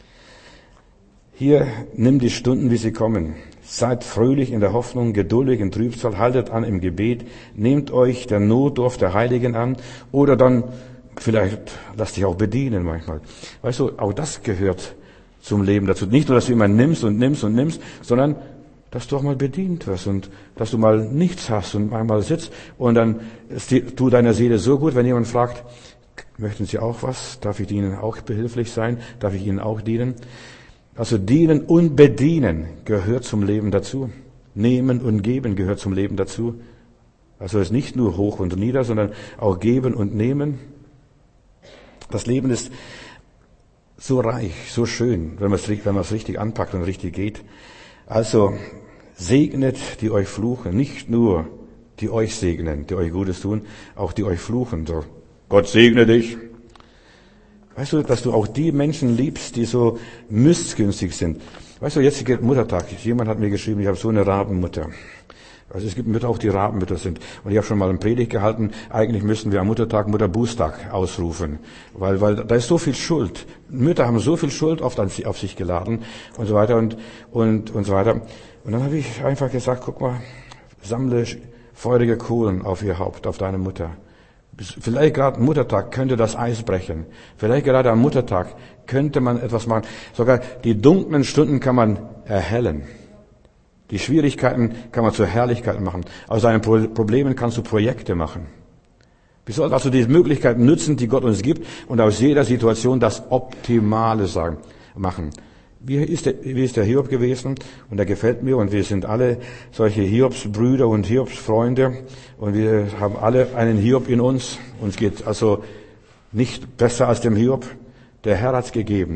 Hier, nimm die Stunden, wie sie kommen. Seid fröhlich in der Hoffnung, geduldig in Trübsal, haltet an im Gebet, nehmt euch der Notdurft der Heiligen an oder dann vielleicht lasst dich auch bedienen manchmal. Weißt du, auch das gehört zum Leben dazu. Nicht nur, dass du immer nimmst und nimmst und nimmst, sondern dass du auch mal bedient wirst und dass du mal nichts hast und manchmal sitzt und dann tut deiner Seele so gut, wenn jemand fragt, möchten Sie auch was? Darf ich Ihnen auch behilflich sein? Darf ich Ihnen auch dienen? Also dienen und bedienen gehört zum Leben dazu. Nehmen und geben gehört zum Leben dazu. Also es ist nicht nur hoch und nieder, sondern auch geben und nehmen. Das Leben ist so reich, so schön, wenn man es, wenn man es richtig anpackt und richtig geht. Also segnet, die euch fluchen. Nicht nur die euch segnen, die euch Gutes tun, auch die euch fluchen. So, Gott segne dich. Weißt du, dass du auch die Menschen liebst, die so missgünstig sind. Weißt du, jetzt geht Muttertag. Jemand hat mir geschrieben, ich habe so eine Rabenmutter. Also es gibt Mütter auch, die Rabenmütter sind. Und ich habe schon mal eine Predigt gehalten, eigentlich müssten wir am Muttertag Mutterbußtag ausrufen. Weil, weil da ist so viel Schuld. Mütter haben so viel Schuld oft auf sich geladen und so weiter und, und, und so weiter. Und dann habe ich einfach gesagt, guck mal, sammle feurige Kohlen auf ihr Haupt, auf deine Mutter. Vielleicht gerade am Muttertag könnte das Eis brechen. Vielleicht gerade am Muttertag könnte man etwas machen. Sogar die dunklen Stunden kann man erhellen. Die Schwierigkeiten kann man zur Herrlichkeit machen. Aus seinen Problemen kannst du Projekte machen. Wir sollten also die Möglichkeiten nutzen, die Gott uns gibt, und aus jeder Situation das Optimale sagen, machen. Wie ist der, wie ist der Hiob gewesen? Und er gefällt mir, und wir sind alle solche Hiobsbrüder und Hiobsfreunde, und wir haben alle einen Hiob in uns. Uns geht also nicht besser als dem Hiob. Der Herr hat's gegeben.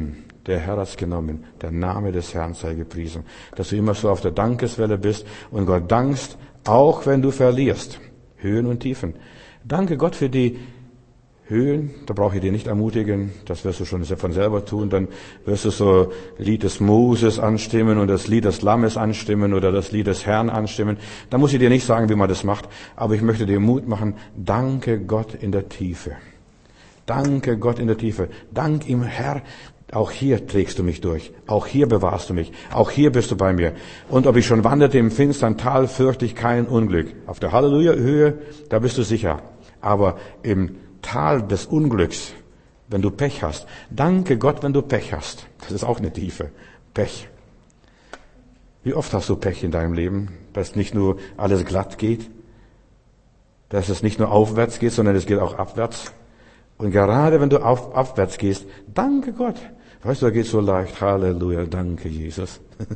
Der Herr hat's genommen. Der Name des Herrn sei gepriesen. Dass du immer so auf der Dankeswelle bist und Gott dankst, auch wenn du verlierst. Höhen und Tiefen. Danke Gott für die Höhen, da brauche ich dir nicht ermutigen, das wirst du schon von selber tun, dann wirst du so Lied des Moses anstimmen und das Lied des Lammes anstimmen oder das Lied des Herrn anstimmen. Da muss ich dir nicht sagen, wie man das macht, aber ich möchte dir Mut machen, danke Gott in der Tiefe. Danke Gott in der Tiefe. Dank ihm, Herr, auch hier trägst du mich durch, auch hier bewahrst du mich, auch hier bist du bei mir. Und ob ich schon wanderte im finstern Tal, fürchte ich kein Unglück. Auf der Halleluja-Höhe, da bist du sicher. Aber im Tal des Unglücks, wenn du Pech hast. Danke Gott, wenn du Pech hast. Das ist auch eine Tiefe. Pech. Wie oft hast du Pech in deinem Leben, dass nicht nur alles glatt geht, dass es nicht nur aufwärts geht, sondern es geht auch abwärts. Und gerade wenn du auf, abwärts gehst, danke Gott. Weißt du, da geht so leicht. Halleluja, danke Jesus.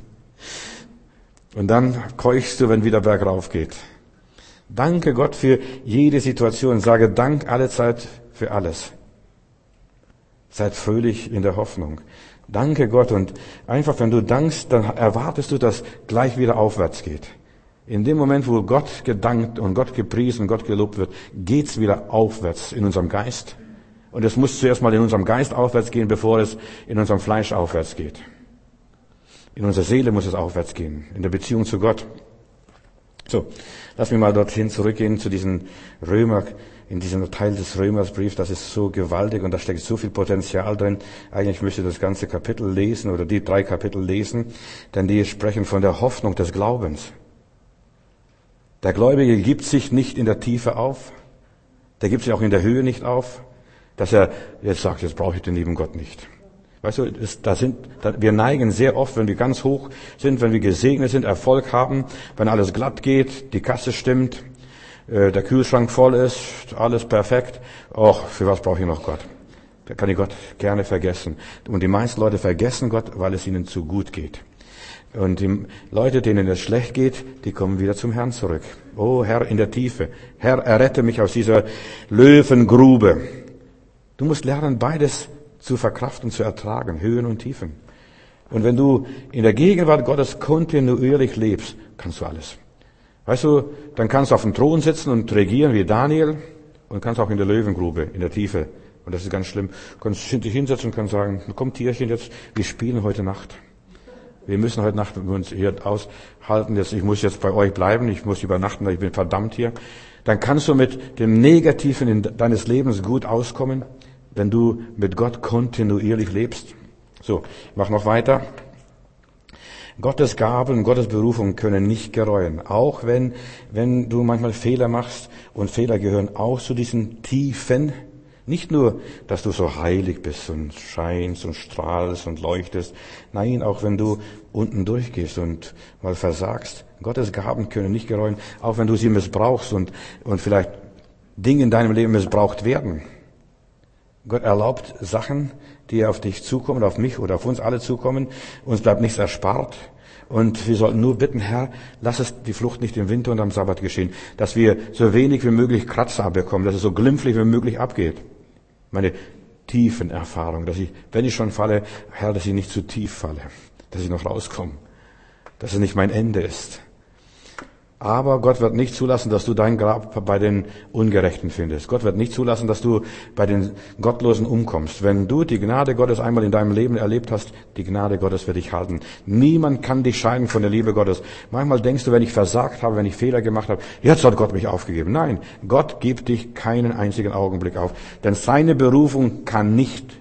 Und dann keuchst du, wenn wieder bergauf geht. Danke Gott für jede Situation. Sage Dank alle Zeit für alles. Seid fröhlich in der Hoffnung. Danke Gott. Und einfach, wenn du dankst, dann erwartest du, dass gleich wieder aufwärts geht. In dem Moment, wo Gott gedankt und Gott gepriesen und Gott gelobt wird, geht's wieder aufwärts in unserem Geist. Und es muss zuerst mal in unserem Geist aufwärts gehen, bevor es in unserem Fleisch aufwärts geht. In unserer Seele muss es aufwärts gehen. In der Beziehung zu Gott. So, lass mich mal dorthin zurückgehen zu diesem Römer, in diesem Teil des Römersbriefs. Das ist so gewaltig und da steckt so viel Potenzial drin. Eigentlich möchte ich das ganze Kapitel lesen oder die drei Kapitel lesen, denn die sprechen von der Hoffnung des Glaubens. Der Gläubige gibt sich nicht in der Tiefe auf. Der gibt sich auch in der Höhe nicht auf, dass er jetzt sagt, jetzt brauche ich den lieben Gott nicht. Weißt du, das, da sind, da, wir neigen sehr oft, wenn wir ganz hoch sind, wenn wir gesegnet sind, Erfolg haben, wenn alles glatt geht, die Kasse stimmt, äh, der Kühlschrank voll ist, alles perfekt. Och, für was brauche ich noch Gott? Da kann ich Gott gerne vergessen. Und die meisten Leute vergessen Gott, weil es ihnen zu gut geht. Und die Leute, denen es schlecht geht, die kommen wieder zum Herrn zurück. Oh Herr in der Tiefe, Herr, errette mich aus dieser Löwengrube. Du musst lernen, beides zu verkraften, zu ertragen, Höhen und Tiefen. Und wenn du in der Gegenwart Gottes kontinuierlich lebst, kannst du alles. Weißt du, dann kannst du auf dem Thron sitzen und regieren wie Daniel und kannst auch in der Löwengrube, in der Tiefe. Und das ist ganz schlimm. Du kannst dich hinsetzen und kannst sagen, komm Tierchen jetzt, wir spielen heute Nacht. Wir müssen heute Nacht uns hier aushalten. Jetzt, ich muss jetzt bei euch bleiben, ich muss übernachten, ich bin verdammt hier. Dann kannst du mit dem Negativen in deines Lebens gut auskommen, wenn du mit Gott kontinuierlich lebst. So, ich mach noch weiter. Gottes Gaben, Gottes Berufung können nicht gereuen. Auch wenn, wenn du manchmal Fehler machst, und Fehler gehören auch zu diesen Tiefen. Nicht nur, dass du so heilig bist und scheinst und strahlst und leuchtest. Nein, auch wenn du unten durchgehst und mal versagst. Gottes Gaben können nicht gereuen, auch wenn du sie missbrauchst und, und vielleicht Dinge in deinem Leben missbraucht werden. Gott erlaubt Sachen, die auf dich zukommen, auf mich oder auf uns alle zukommen. Uns bleibt nichts erspart. Und wir sollten nur bitten, Herr, lass es die Flucht nicht im Winter und am Sabbat geschehen. Dass wir so wenig wie möglich Kratzer abbekommen, dass es so glimpflich wie möglich abgeht. Meine tiefen Erfahrungen, dass ich, wenn ich schon falle, Herr, dass ich nicht zu tief falle. Dass ich noch rauskomme. Dass es nicht mein Ende ist. Aber Gott wird nicht zulassen, dass du dein Grab bei den Ungerechten findest. Gott wird nicht zulassen, dass du bei den Gottlosen umkommst. Wenn du die Gnade Gottes einmal in deinem Leben erlebt hast, die Gnade Gottes wird dich halten. Niemand kann dich scheiden von der Liebe Gottes. Manchmal denkst du, wenn ich versagt habe, wenn ich Fehler gemacht habe, jetzt hat Gott mich aufgegeben. Nein, Gott gibt dich keinen einzigen Augenblick auf. Denn seine Berufung kann nicht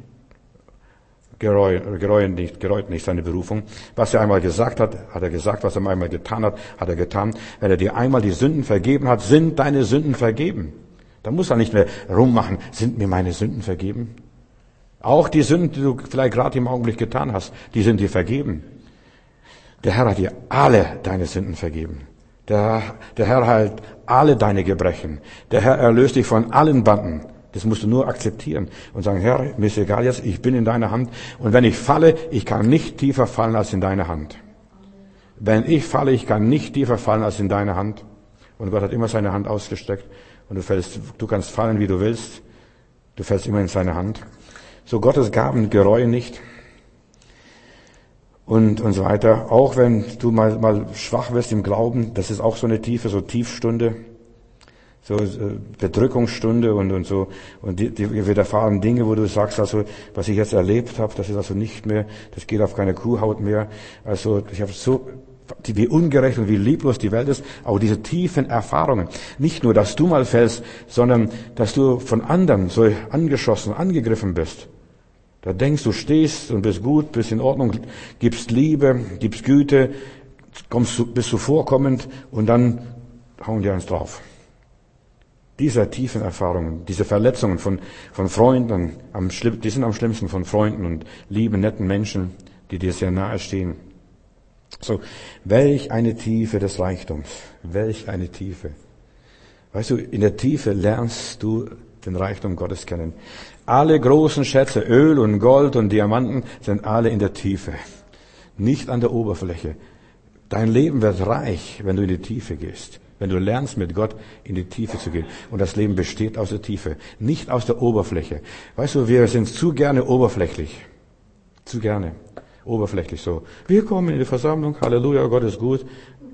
Gereut, gereut nicht, gereut nicht seine Berufung. Was er einmal gesagt hat, hat er gesagt. Was er einmal getan hat, hat er getan. Wenn er dir einmal die Sünden vergeben hat, sind deine Sünden vergeben. Da muss er nicht mehr rummachen, sind mir meine Sünden vergeben? Auch die Sünden, die du vielleicht gerade im Augenblick getan hast, die sind dir vergeben. Der Herr hat dir alle deine Sünden vergeben. Der, der Herr heilt alle deine Gebrechen. Der Herr erlöst dich von allen Banden. Das musst du nur akzeptieren und sagen, Herr, mir ist egal jetzt, ich bin in deiner Hand. Und wenn ich falle, ich kann nicht tiefer fallen als in deine Hand. Wenn ich falle, ich kann nicht tiefer fallen als in deine Hand. Und Gott hat immer seine Hand ausgestreckt. Und du fällst, du kannst fallen, wie du willst. Du fällst immer in seine Hand. So Gottes Gaben gereuen nicht. und, und so weiter. Auch wenn du mal, mal schwach wirst im Glauben, das ist auch so eine Tiefe, so Tiefstunde, so Bedrückungsstunde und, und so. Und die, die widerfahren Dinge, wo du sagst, also, was ich jetzt erlebt habe, das ist also nicht mehr, das geht auf keine Kuhhaut mehr. Also, ich habe so, wie ungerecht und wie lieblos die Welt ist, auch diese tiefen Erfahrungen. Nicht nur, dass du mal fällst, sondern, dass du von anderen so angeschossen, angegriffen bist. Da denkst du, stehst und bist gut, bist in Ordnung, gibst Liebe, gibst Güte, kommst, bist zuvorkommend und dann hauen die eins drauf. Diese tiefen Erfahrungen, diese Verletzungen von, von Freunden, am, die sind am schlimmsten von Freunden und lieben, netten Menschen, die dir sehr nahe stehen. So, welch eine Tiefe des Reichtums, welch eine Tiefe. Weißt du, in der Tiefe lernst du den Reichtum Gottes kennen. Alle großen Schätze, Öl und Gold und Diamanten sind alle in der Tiefe, nicht an der Oberfläche. Dein Leben wird reich, wenn du in die Tiefe gehst. Wenn du lernst, mit Gott in die Tiefe zu gehen. Und das Leben besteht aus der Tiefe, nicht aus der Oberfläche. Weißt du, wir sind zu gerne oberflächlich. Zu gerne. Oberflächlich so. Wir kommen in die Versammlung, Halleluja, Gott ist gut.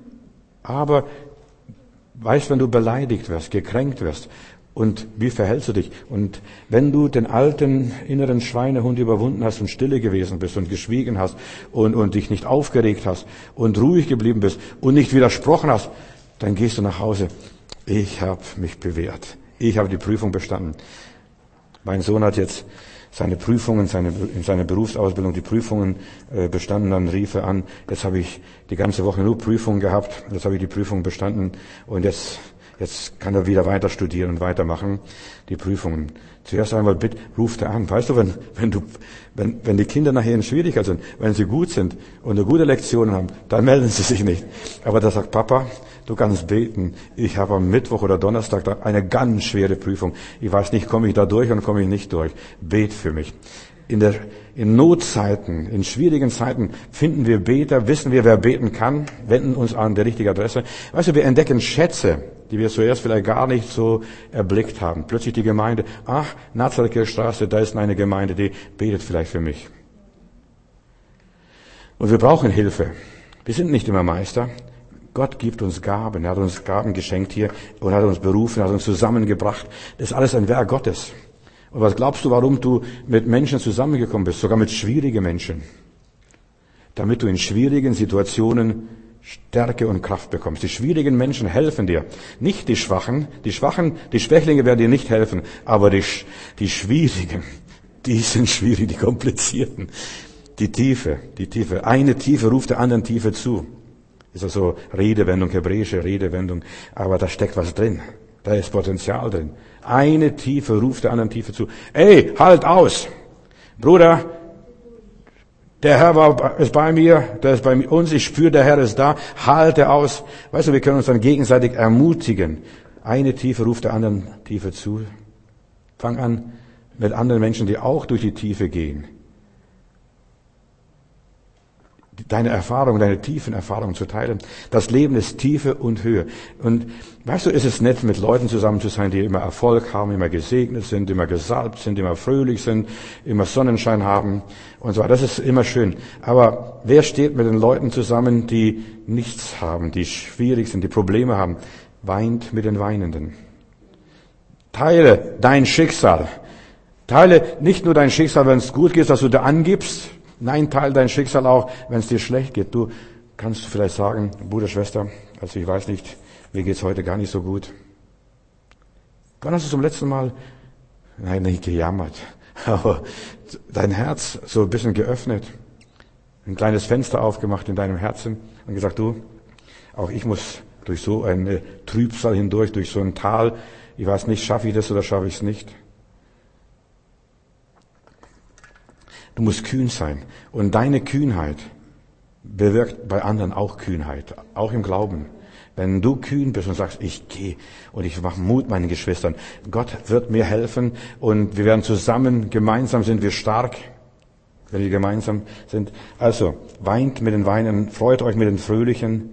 Aber, weißt, wenn du beleidigt wirst, gekränkt wirst, und wie verhältst du dich? Und wenn du den alten inneren Schweinehund überwunden hast und stille gewesen bist und geschwiegen hast und, und dich nicht aufgeregt hast und ruhig geblieben bist und nicht widersprochen hast, dann gehst du nach Hause. Ich habe mich bewährt. Ich habe die Prüfung bestanden. Mein Sohn hat jetzt seine Prüfungen, seine, in seiner Berufsausbildung die Prüfungen äh, bestanden. Dann rief er an, jetzt habe ich die ganze Woche nur Prüfungen gehabt. Jetzt habe ich die Prüfung bestanden. Und jetzt, jetzt kann er wieder weiter studieren und weitermachen, die Prüfungen. Zuerst einmal bitte, ruft er an. Weißt du, wenn, wenn du, wenn, wenn die Kinder nachher in Schwierigkeit sind, wenn sie gut sind und eine gute Lektion haben, dann melden sie sich nicht. Aber da sagt Papa, du kannst beten. Ich habe am Mittwoch oder Donnerstag eine ganz schwere Prüfung. Ich weiß nicht, komme ich da durch oder komme ich nicht durch. Bet für mich. In der, in Notzeiten, in schwierigen Zeiten finden wir Beter, wissen wir, wer beten kann, wenden uns an die richtige Adresse. Weißt du, wir entdecken Schätze, die wir zuerst vielleicht gar nicht so erblickt haben. Plötzlich die Gemeinde, ach, Nazarethker Straße, da ist eine Gemeinde, die betet vielleicht für mich. Und wir brauchen Hilfe. Wir sind nicht immer Meister. Gott gibt uns Gaben. Er hat uns Gaben geschenkt hier und hat uns berufen, hat uns zusammengebracht. Das ist alles ein Werk Gottes. Und was glaubst du, warum du mit Menschen zusammengekommen bist? Sogar mit schwierigen Menschen. Damit du in schwierigen Situationen Stärke und Kraft bekommst. Die schwierigen Menschen helfen dir. Nicht die Schwachen. Die Schwachen, die Schwächlinge werden dir nicht helfen. Aber die, die Schwierigen, die sind schwierig, die Komplizierten. Die Tiefe, die Tiefe. Eine Tiefe ruft der anderen Tiefe zu. Ist also Redewendung, hebräische Redewendung. Aber da steckt was drin. Da ist Potenzial drin. Eine Tiefe ruft der anderen Tiefe zu. Ey, halt aus! Bruder, der Herr war, ist bei mir, der ist bei uns, ich spüre, der Herr ist da, halte aus. Weißt du, wir können uns dann gegenseitig ermutigen. Eine Tiefe ruft der anderen Tiefe zu. Fang an mit anderen Menschen, die auch durch die Tiefe gehen. Deine Erfahrungen, deine tiefen Erfahrungen zu teilen. Das Leben ist Tiefe und Höhe. Und weißt du, ist es nett, mit Leuten zusammen zu sein, die immer Erfolg haben, immer gesegnet sind, immer gesalbt sind, immer fröhlich sind, immer Sonnenschein haben und so weiter. Das ist immer schön. Aber wer steht mit den Leuten zusammen, die nichts haben, die schwierig sind, die Probleme haben? Weint mit den Weinenden. Teile dein Schicksal. Teile nicht nur dein Schicksal, wenn es gut geht, dass du da angibst. Nein, teile dein Schicksal auch, wenn es dir schlecht geht. Du kannst vielleicht sagen, Bruder, Schwester, also ich weiß nicht, mir geht's heute gar nicht so gut. Wann hast du zum letzten Mal, nein, nicht gejammert, aber dein Herz so ein bisschen geöffnet, ein kleines Fenster aufgemacht in deinem Herzen und gesagt, du, auch ich muss durch so eine Trübsal hindurch, durch so ein Tal, ich weiß nicht, schaffe ich das oder schaffe ich es nicht. Du musst kühn sein. Und deine Kühnheit bewirkt bei anderen auch Kühnheit, auch im Glauben. Wenn du kühn bist und sagst, ich gehe und ich mache Mut meinen Geschwistern, Gott wird mir helfen und wir werden zusammen, gemeinsam sind wir stark, wenn wir gemeinsam sind. Also, weint mit den Weinen, freut euch mit den Fröhlichen,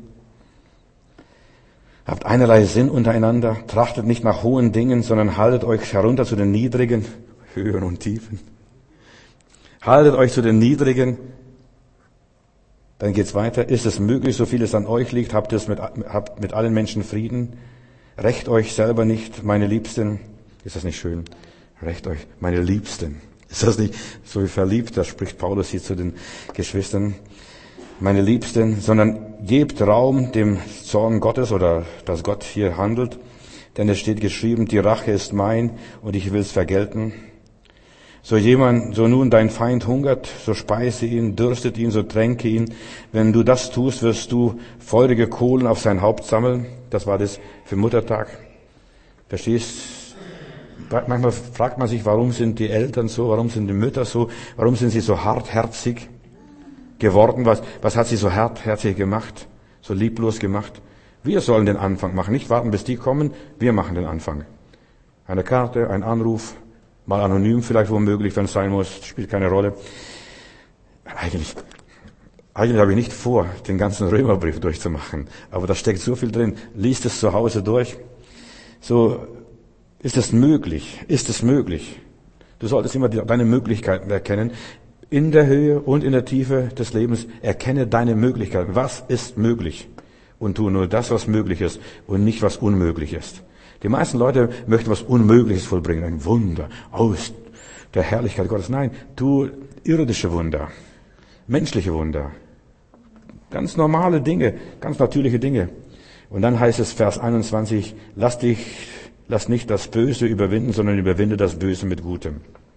habt einerlei Sinn untereinander, trachtet nicht nach hohen Dingen, sondern haltet euch herunter zu den Niedrigen, Höhen und Tiefen. Haltet euch zu den Niedrigen. Dann geht's weiter. Ist es möglich, so viel es an euch liegt, habt es mit, habt mit allen Menschen Frieden? Rächt euch selber nicht, meine Liebsten. Ist das nicht schön? Rächt euch, meine Liebsten. Ist das nicht so wie verliebt? Da spricht Paulus hier zu den Geschwistern. Meine Liebsten, sondern gebt Raum dem Zorn Gottes oder dass Gott hier handelt. Denn es steht geschrieben, die Rache ist mein und ich will's vergelten. So jemand, so nun dein Feind hungert, so speise ihn, dürstet ihn, so tränke ihn. Wenn du das tust, wirst du feurige Kohlen auf sein Haupt sammeln. Das war das für Muttertag. Verstehst? Manchmal fragt man sich, warum sind die Eltern so, warum sind die Mütter so, warum sind sie so hartherzig geworden? Was, was hat sie so hartherzig gemacht, so lieblos gemacht? Wir sollen den Anfang machen, nicht warten, bis die kommen. Wir machen den Anfang. Eine Karte, ein Anruf, mal anonym vielleicht womöglich, wenn es sein muss, spielt keine Rolle. Eigentlich, eigentlich habe ich nicht vor, den ganzen Römerbrief durchzumachen, aber da steckt so viel drin. Liest es zu Hause durch. So, ist es möglich? Ist es möglich? Du solltest immer deine Möglichkeiten erkennen. In der Höhe und in der Tiefe des Lebens erkenne deine Möglichkeiten. Was ist möglich? Und tu nur das, was möglich ist und nicht, was unmöglich ist. Die meisten Leute möchten was Unmögliches vollbringen. Ein Wunder aus der Herrlichkeit Gottes. Nein, tu irdische Wunder, menschliche Wunder, ganz normale Dinge, ganz natürliche Dinge. Und dann heißt es, Vers einundzwanzig, lass dich, lass nicht das Böse überwinden, sondern überwinde das Böse mit Gutem.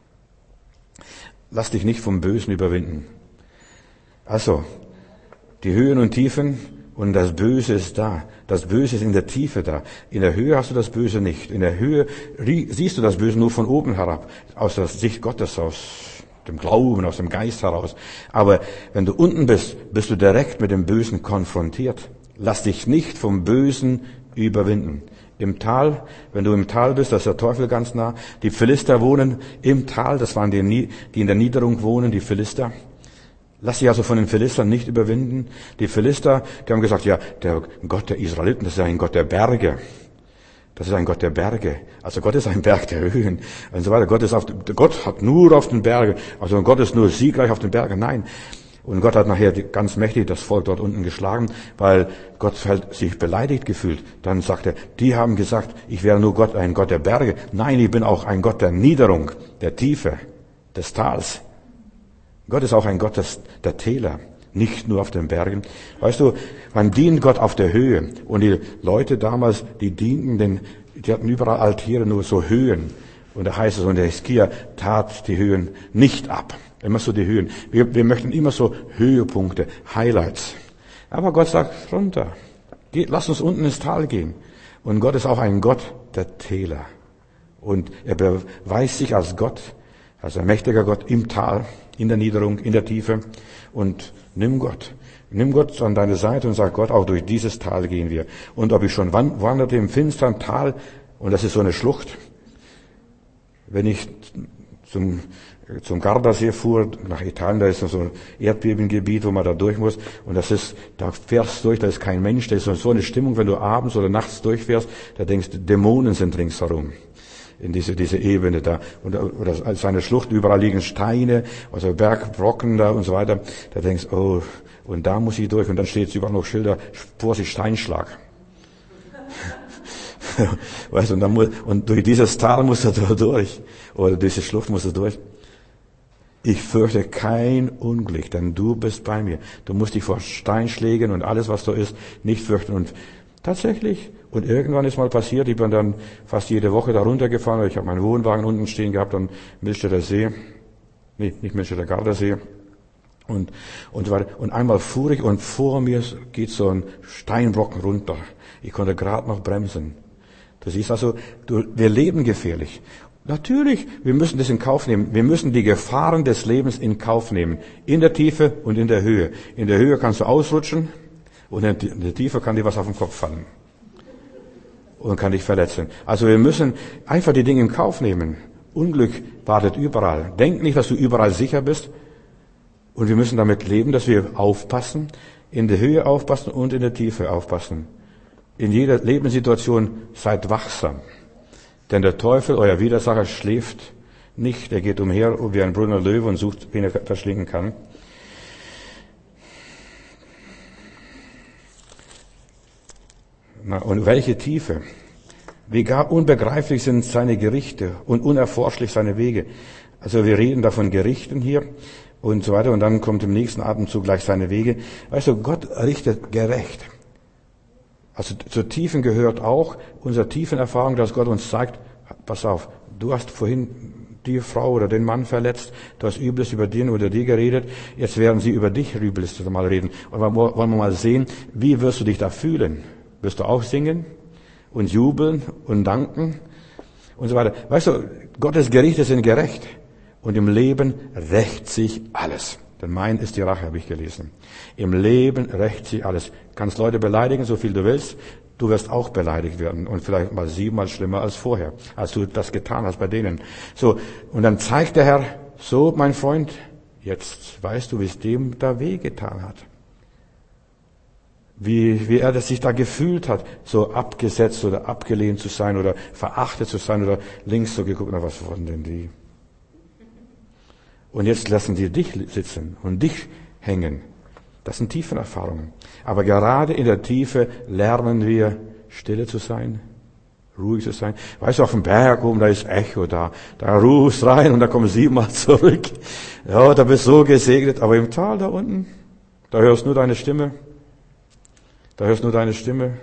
Lass dich nicht vom Bösen überwinden. Also, die Höhen und Tiefen, und das Böse ist da. Das Böse ist in der Tiefe da. In der Höhe hast du das Böse nicht. In der Höhe siehst du das Böse nur von oben herab, aus der Sicht Gottes, aus dem Glauben, aus dem Geist heraus. Aber wenn du unten bist, bist du direkt mit dem Bösen konfrontiert. Lass dich nicht vom Bösen überwinden. Im Tal, wenn du im Tal bist, da ist der Teufel ganz nah. Die Philister wohnen im Tal, das waren die, die in der Niederung wohnen, die Philister. Lass dich also von den Philistern nicht überwinden. Die Philister, die haben gesagt, ja, der Gott der Israeliten, das ist ein Gott der Berge. Das ist ein Gott der Berge. Also Gott ist ein Berg der Höhen und so weiter. Gott ist auf, Gott hat nur auf den Bergen, also Gott ist nur siegreich auf den Bergen. Nein. Und Gott hat nachher ganz mächtig das Volk dort unten geschlagen, weil Gott halt sich beleidigt gefühlt. Dann sagt er, die haben gesagt, ich wäre nur Gott, ein Gott der Berge. Nein, ich bin auch ein Gott der Niederung, der Tiefe, des Tals. Gott ist auch ein Gott des, der Täler, nicht nur auf den Bergen. Weißt du, man dient Gott auf der Höhe. Und die Leute damals, die dienten, den, die hatten überall Altäre, nur so Höhen. Und da heißt es, und der Hiskia tat die Höhen nicht ab. Immer so die Höhen. Wir, wir möchten immer so Höhepunkte, Highlights. Aber Gott sagt, runter. Geht, lass uns unten ins Tal gehen. Und Gott ist auch ein Gott der Täler. Und er beweist sich als Gott, als ein mächtiger Gott im Tal, in der Niederung, in der Tiefe. Und nimm Gott. Nimm Gott an deine Seite und sag Gott, auch durch dieses Tal gehen wir. Und ob ich schon wanderte im finsteren Tal, und das ist so eine Schlucht, wenn ich zum, zum Gardasee fuhr, nach Italien, da ist so ein Erdbebengebiet, wo man da durch muss, und das ist, da fährst du durch, da ist kein Mensch, da ist so eine Stimmung, wenn du abends oder nachts durchfährst, da denkst du, Dämonen sind ringsherum. In diese, diese Ebene da. Und, oder als eine Schlucht, überall liegen Steine, also Bergbrocken da und so weiter. Da denkst du, oh, und da muss ich durch. Und dann steht überall noch Schilder, Vorsicht, Steinschlag. Weißt du, und, dann muss, und durch dieses Tal musst du da durch. Oder durch diese Schlucht musst du durch. Ich fürchte kein Unglück, denn du bist bei mir. Du musst dich vor Steinschlägen und alles, was da ist, nicht fürchten. Und tatsächlich, und irgendwann ist mal passiert, ich bin dann fast jede Woche da runtergefahren, ich habe meinen Wohnwagen unten stehen gehabt am Millstätter See, nee, nicht Millstätter Gardasee, und, und, und einmal fuhr ich und vor mir geht so ein Steinbrocken runter. Ich konnte gerade noch bremsen. Du siehst also, du, wir leben gefährlich. Natürlich, wir müssen das in Kauf nehmen. Wir müssen die Gefahren des Lebens in Kauf nehmen. In der Tiefe und in der Höhe. In der Höhe kannst du ausrutschen und in der Tiefe kann dir was auf den Kopf fallen. Und kann dich verletzen. Also wir müssen einfach die Dinge in Kauf nehmen. Unglück wartet überall. Denk nicht, dass du überall sicher bist. Und wir müssen damit leben, dass wir aufpassen, in der Höhe aufpassen und in der Tiefe aufpassen. In jeder Lebenssituation seid wachsam. Denn der Teufel, euer Widersacher, schläft nicht. Er geht umher wie ein brüllender Löwe und sucht, wen er verschlingen kann. Na, und welche Tiefe. Wie gar unbegreiflich sind seine Gerichte und unerforschlich seine Wege. Also wir reden da von Gerichten hier und so weiter und dann kommt im nächsten Atemzug gleich seine Wege. Weißt du, Gott richtet gerecht. Also zur Tiefen gehört auch unsere tiefen Erfahrung, dass Gott uns zeigt, pass auf, du hast vorhin die Frau oder den Mann verletzt, du hast Übles über den oder die geredet, jetzt werden sie über dich Übles mal reden. Und wir wollen wir mal sehen, wie wirst du dich da fühlen? Wirst du auch singen und jubeln und danken und so weiter? Weißt du, Gottes Gerichte sind gerecht und im Leben rächt sich alles. Denn mein ist die Rache, habe ich gelesen. Im Leben rächt sich alles. Du kannst Leute beleidigen, so viel du willst. Du wirst auch beleidigt werden und vielleicht mal siebenmal schlimmer als vorher, als du das getan hast bei denen. So, und dann zeigt der Herr, so, mein Freund, jetzt weißt du, wie es dem da wehgetan hat. Wie, wie er das sich da gefühlt hat, so abgesetzt oder abgelehnt zu sein oder verachtet zu sein oder links so geguckt, na, was wollen denn die? Und jetzt lassen sie dich sitzen und dich hängen. Das sind tiefen Erfahrungen. Aber gerade in der Tiefe lernen wir, stille zu sein, ruhig zu sein. Weißt du, auf dem Berg oben, da ist Echo da. Da rufst rein und da kommen siebenmal zurück. Ja, da bist du so gesegnet. Aber im Tal da unten, da hörst du nur deine Stimme. Da hörst du nur deine Stimme.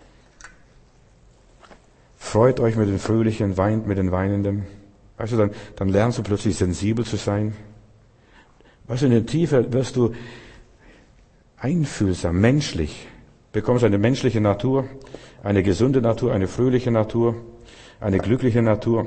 Freut euch mit den Fröhlichen, weint mit den Weinenden. Weißt du, dann, dann lernst du plötzlich sensibel zu sein. Weißt du, in der Tiefe wirst du einfühlsam, menschlich. Bekommst eine menschliche Natur, eine gesunde Natur, eine fröhliche Natur, eine glückliche Natur.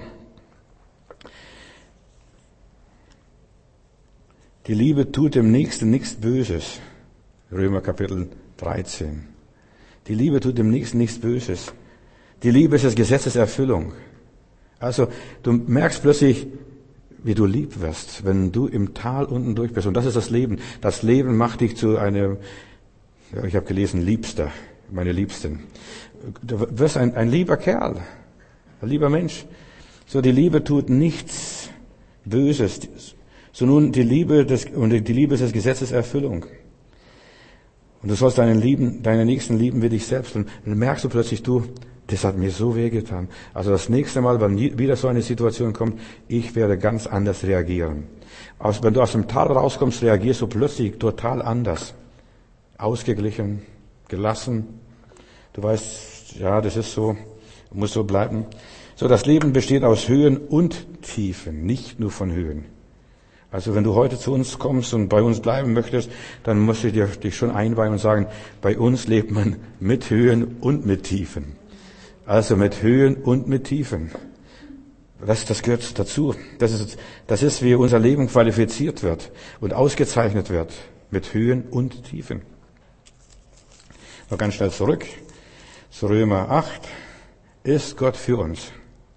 Die Liebe tut dem Nächsten nichts Böses. Römer Kapitel dreizehn. Die Liebe tut dem Nächsten nichts Böses. Die Liebe ist des Gesetzes Erfüllung. Also, du merkst plötzlich, wie du lieb wirst, wenn du im Tal unten durch bist. Und das ist das Leben. Das Leben macht dich zu einem, ja, ich habe gelesen, Liebster, meine Liebsten. Du wirst ein, ein lieber Kerl, ein lieber Mensch. So, die Liebe tut nichts Böses. So nun, die Liebe des, und die Liebe ist des Gesetzes Erfüllung. Und du sollst deinen lieben, deine Nächsten lieben wie dich selbst. Und dann merkst du plötzlich, du, das hat mir so wehgetan. Also das nächste Mal, wenn wieder so eine Situation kommt, ich werde ganz anders reagieren. Also wenn du aus dem Tal rauskommst, reagierst du plötzlich total anders. Ausgeglichen, gelassen. Du weißt, ja, das ist so, muss so bleiben. So, das Leben besteht aus Höhen und Tiefen, nicht nur von Höhen. Also wenn du heute zu uns kommst und bei uns bleiben möchtest, dann musst du dir, dich schon einweihen und sagen, bei uns lebt man mit Höhen und mit Tiefen. Also mit Höhen und mit Tiefen. Das, das gehört dazu. Das ist, das ist, wie unser Leben qualifiziert wird und ausgezeichnet wird. Mit Höhen und Tiefen. Noch ganz schnell zurück. Zu Römer acht. Ist Gott für uns?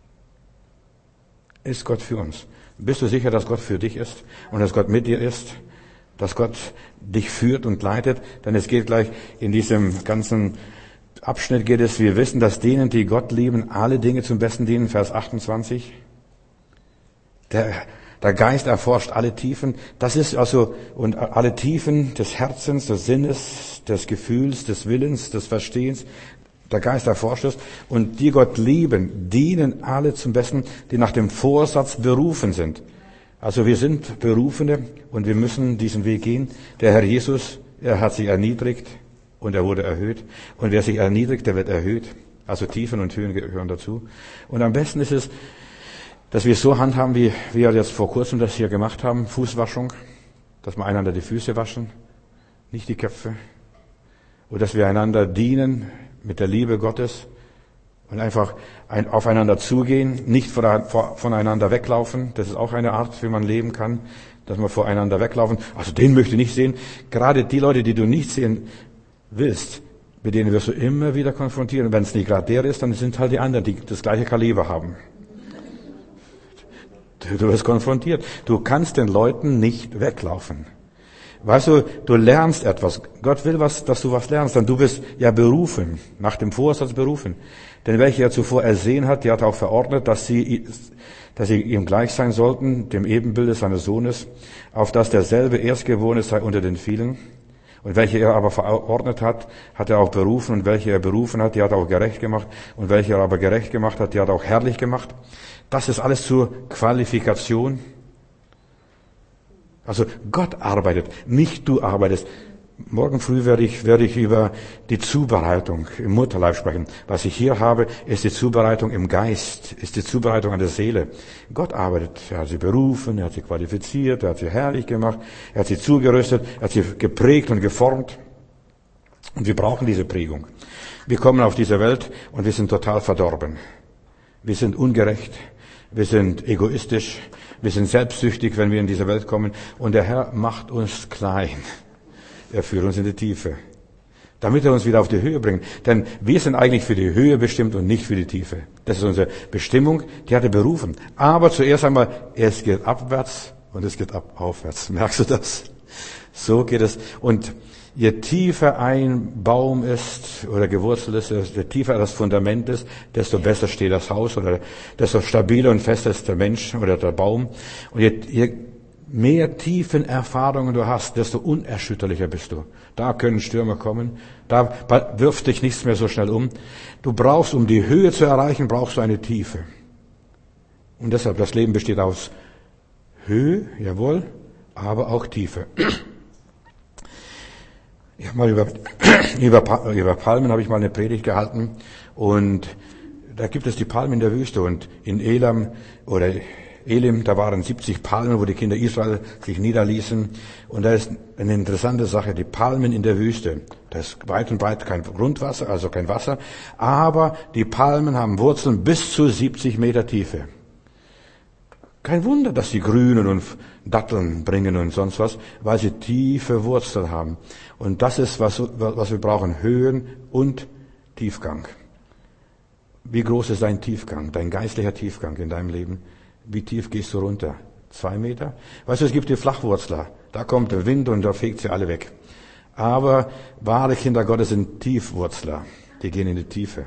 Ist Gott für uns? Bist du sicher, dass Gott für dich ist und dass Gott mit dir ist? Dass Gott dich führt und leitet? Denn es geht gleich in diesem ganzen Abschnitt geht es, wir wissen, dass denen, die Gott lieben, alle Dinge zum Besten dienen, Vers achtundzwanzig. Der, der Geist erforscht alle Tiefen. Das ist also, und alle Tiefen des Herzens, des Sinnes, des Gefühls, des Willens, des Verstehens. Der Geist erforscht es. Und die Gott lieben, dienen alle zum Besten, die nach dem Vorsatz berufen sind. Also wir sind Berufene und wir müssen diesen Weg gehen. Der Herr Jesus, er hat sich erniedrigt. Und er wurde erhöht. Und wer sich erniedrigt, der wird erhöht. Also Tiefen und Höhen gehören dazu. Und am besten ist es, dass wir es so handhaben, wie wir jetzt vor kurzem das hier gemacht haben, Fußwaschung, dass wir einander die Füße waschen, nicht die Köpfe. Und dass wir einander dienen mit der Liebe Gottes und einfach ein, aufeinander zugehen, nicht voneinander weglaufen. Das ist auch eine Art, wie man leben kann, dass wir voreinander weglaufen. Also den möchte ich nicht sehen. Gerade die Leute, die du nicht sehen willst, mit denen wirst du immer wieder konfrontieren. Und wenn es nicht gerade der ist, dann sind halt die anderen, die das gleiche Kaliber haben. Du, du wirst konfrontiert. Du kannst den Leuten nicht weglaufen. Weißt du, du lernst etwas. Gott will was, dass du was lernst. Denn du bist ja berufen, nach dem Vorsatz berufen. Denn welche er zuvor ersehen hat, die hat auch verordnet, dass sie, dass sie ihm gleich sein sollten, dem Ebenbilde seines Sohnes, auf dass derselbe Erstgeborene sei unter den vielen. Und welche er aber verordnet hat, hat er auch berufen. Und welche er berufen hat, die hat er auch gerecht gemacht. Und welche er aber gerecht gemacht hat, die hat er auch herrlich gemacht. Das ist alles zur Qualifikation. Also Gott arbeitet, nicht du arbeitest. Morgen früh werde ich, werde ich über die Zubereitung im Mutterleib sprechen. Was ich hier habe, ist die Zubereitung im Geist, ist die Zubereitung an der Seele. Gott arbeitet. Er hat sie berufen, er hat sie qualifiziert, er hat sie herrlich gemacht, er hat sie zugerüstet, er hat sie geprägt und geformt. Und wir brauchen diese Prägung. Wir kommen auf diese Welt und wir sind total verdorben. Wir sind ungerecht, wir sind egoistisch, wir sind selbstsüchtig, wenn wir in diese Welt kommen. Und der Herr macht uns klein. Er führt uns in die Tiefe, damit er uns wieder auf die Höhe bringt. Denn wir sind eigentlich für die Höhe bestimmt und nicht für die Tiefe. Das ist unsere Bestimmung, die hat er berufen. Aber zuerst einmal, es geht abwärts und es geht ab aufwärts. Merkst du das? So geht es. Und je tiefer ein Baum ist oder gewurzelt ist, je tiefer das Fundament ist, desto besser steht das Haus oder desto stabiler und fester ist der Mensch oder der Baum. Und je, je mehr tiefen Erfahrungen du hast, desto unerschütterlicher bist du. Da können Stürme kommen, da wirft dich nichts mehr so schnell um. Du brauchst, um die Höhe zu erreichen, brauchst du eine Tiefe. Und deshalb, das Leben besteht aus Höhe, jawohl, aber auch Tiefe. Ich habe mal über, über, über Palmen habe ich mal eine Predigt gehalten und da gibt es die Palmen in der Wüste und in Elam oder Elim, da waren siebzig Palmen, wo die Kinder Israel sich niederließen. Und da ist eine interessante Sache, die Palmen in der Wüste. Da ist weit und breit kein Grundwasser, also kein Wasser. Aber die Palmen haben Wurzeln bis zu siebzig Meter Tiefe. Kein Wunder, dass sie Grünen und Datteln bringen und sonst was, weil sie tiefe Wurzeln haben. Und das ist, was, was wir brauchen, Höhen und Tiefgang. Wie groß ist dein Tiefgang, dein geistlicher Tiefgang in deinem Leben? Wie tief gehst du runter? Zwei Meter? Weißt du, es gibt die Flachwurzler. Da kommt der Wind und da fegt sie alle weg. Aber wahre Kinder Gottes sind Tiefwurzler. Die gehen in die Tiefe.